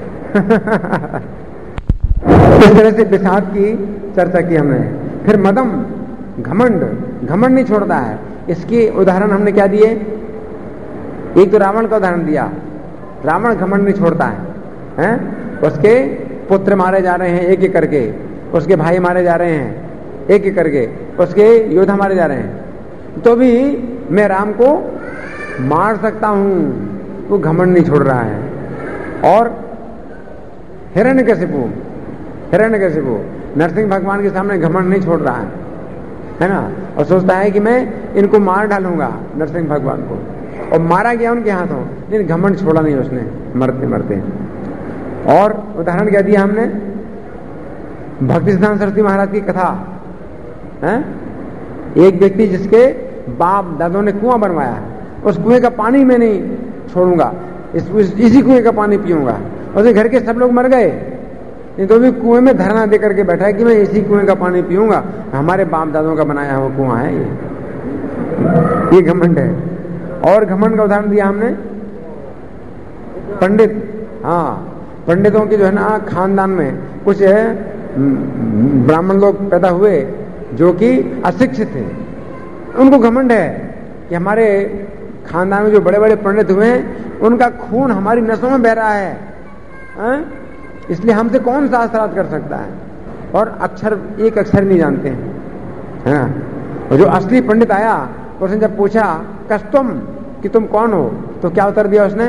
Speaker 1: इस तरह से विषाद की चर्चा की हमने। फिर मदम, घमंड। घमंड नहीं छोड़ता है। इसके उदाहरण हमने क्या दिए, एक तो रावण का उदाहरण दिया, रावण घमंड नहीं छोड़ता है, हैं? उसके पुत्र मारे जा रहे हैं एक एक करके, उसके भाई मारे जा रहे हैं एक एक करके, उसके योद्धा मारे जा रहे हैं, तो भी मैं राम को मार सकता हूं, वो घमंड नहीं छोड़ रहा है। और हिरण्यकशिपु, हिरण्यकशिपु नरसिंह भगवान के सामने घमंड नहीं छोड़ रहा है, है ना, और सोचता है कि मैं इनको मार डालूंगा नरसिंह भगवान को, और मारा गया उनके हाथों, लेकिन घमंड छोड़ा नहीं उसने मरते मरते। और उदाहरण क्या दिया हमने, भक्ति सिद्धांत सरस्वती महाराज की कथा है। एक व्यक्ति जिसके बाप दादों ने कुआं बनवाया है, उस कुएं का पानी मैं नहीं छोड़ूंगा, इस, इसी कुएं का पानी पीऊंगा। उसके घर के सब लोग मर गए, नहीं तो भी कुएं में धरना दे करके बैठा है कि मैं इसी कुएं का पानी पीऊंगा, हमारे बाप दादों का बनाया हुआ कुआं है ये। ये घमंड है। और घमंड का उदाहरण दिया हमने, पंडित, हाँ, पंडितों की जो है ना खानदान में कुछ ब्राह्मण लोग पैदा हुए जो कि अशिक्षित थे, उनको घमंड है कि हमारे खानदान में जो बड़े बड़े पंडित हुए उनका खून हमारी नसों में बह रहा है, है? इसलिए हमसे कौन शास्त्रार्थ कर सकता है, और अक्षर एक अक्षर नहीं जानते हैं, है ना। और जो असली पंडित आया तो उसने जब पूछा कस्तम कि तुम कौन हो, तो क्या उत्तर दिया उसने?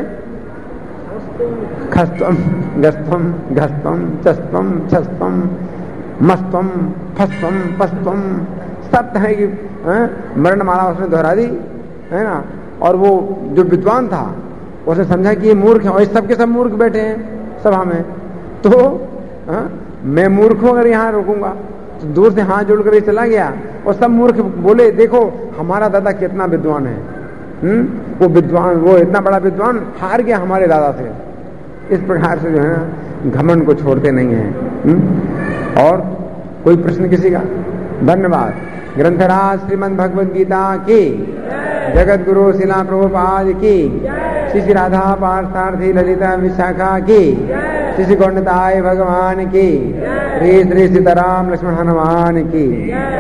Speaker 1: खस्तम गस्तम घस्तम चस्तम छस्तम मस्तम फस्तम पस्तम, सब तरह की वर्णमाला उसने दोहरा दी, है ना। और वो जो विद्वान था उसने समझा कि ये मूर्ख है, और इस सब के सब मूर्ख बैठे हैं सभा में, तो आ, मैं मूर्ख हूं अगर यहाँ रुकूंगा। तो दूर से हाथ जोड़ कर ये चला गया, और सब मूर्ख बोले देखो हमारा दादा कितना विद्वान है, हुँ? वो विद्वान, वो इतना बड़ा विद्वान हार गया हमारे दादा से। इस प्रकार से जो है ना घमंड को छोड़ते नहीं है। और कोई प्रश्न किसी का? धन्यवाद। ग्रंथराज श्रीमद् भगवद गीता की, जगत गुरु शिला प्रभुपाद की, श्री श्री राधा पार्थार्थी ललिता विशाखा की, श्री श्री गौंडताय भगवान की, श्री श्री सीताराम लक्ष्मण हनुमान की।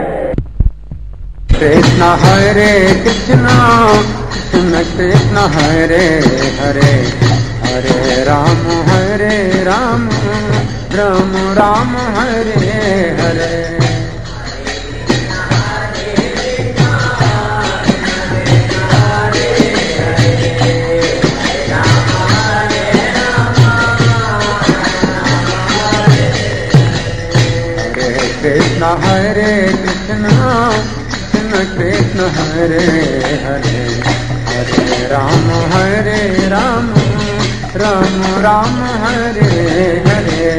Speaker 1: कृष्ण हरे कृष्ण कृष्ण कृष्ण हरे हरे, हरे राम हरे राम राम राम हरे हरे। कृष्ण हरे कृष्ण कृष्ण कृष्ण हरे हरे, हरे राम हरे राम राम राम हरे हरे।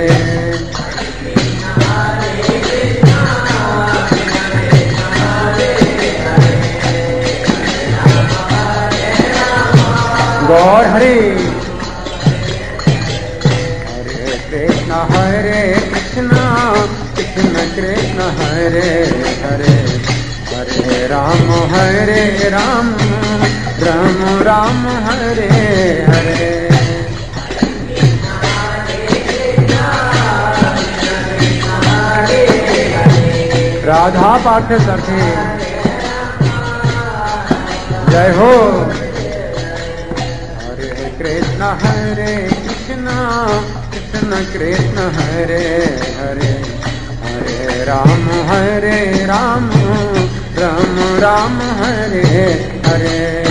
Speaker 1: गौर हरे। हरे कृष्ण हरे कृष्ण कृष्ण कृष्ण हरे हरे, हरे राम हरे राम राम राम हरे हरे। राधा पार्थ सखी जय हो। हरे कृष्ण हरे कृष्ण कृष्ण कृष्ण हरे हरे, हरे राम हरे राम राम राम हरे हरे।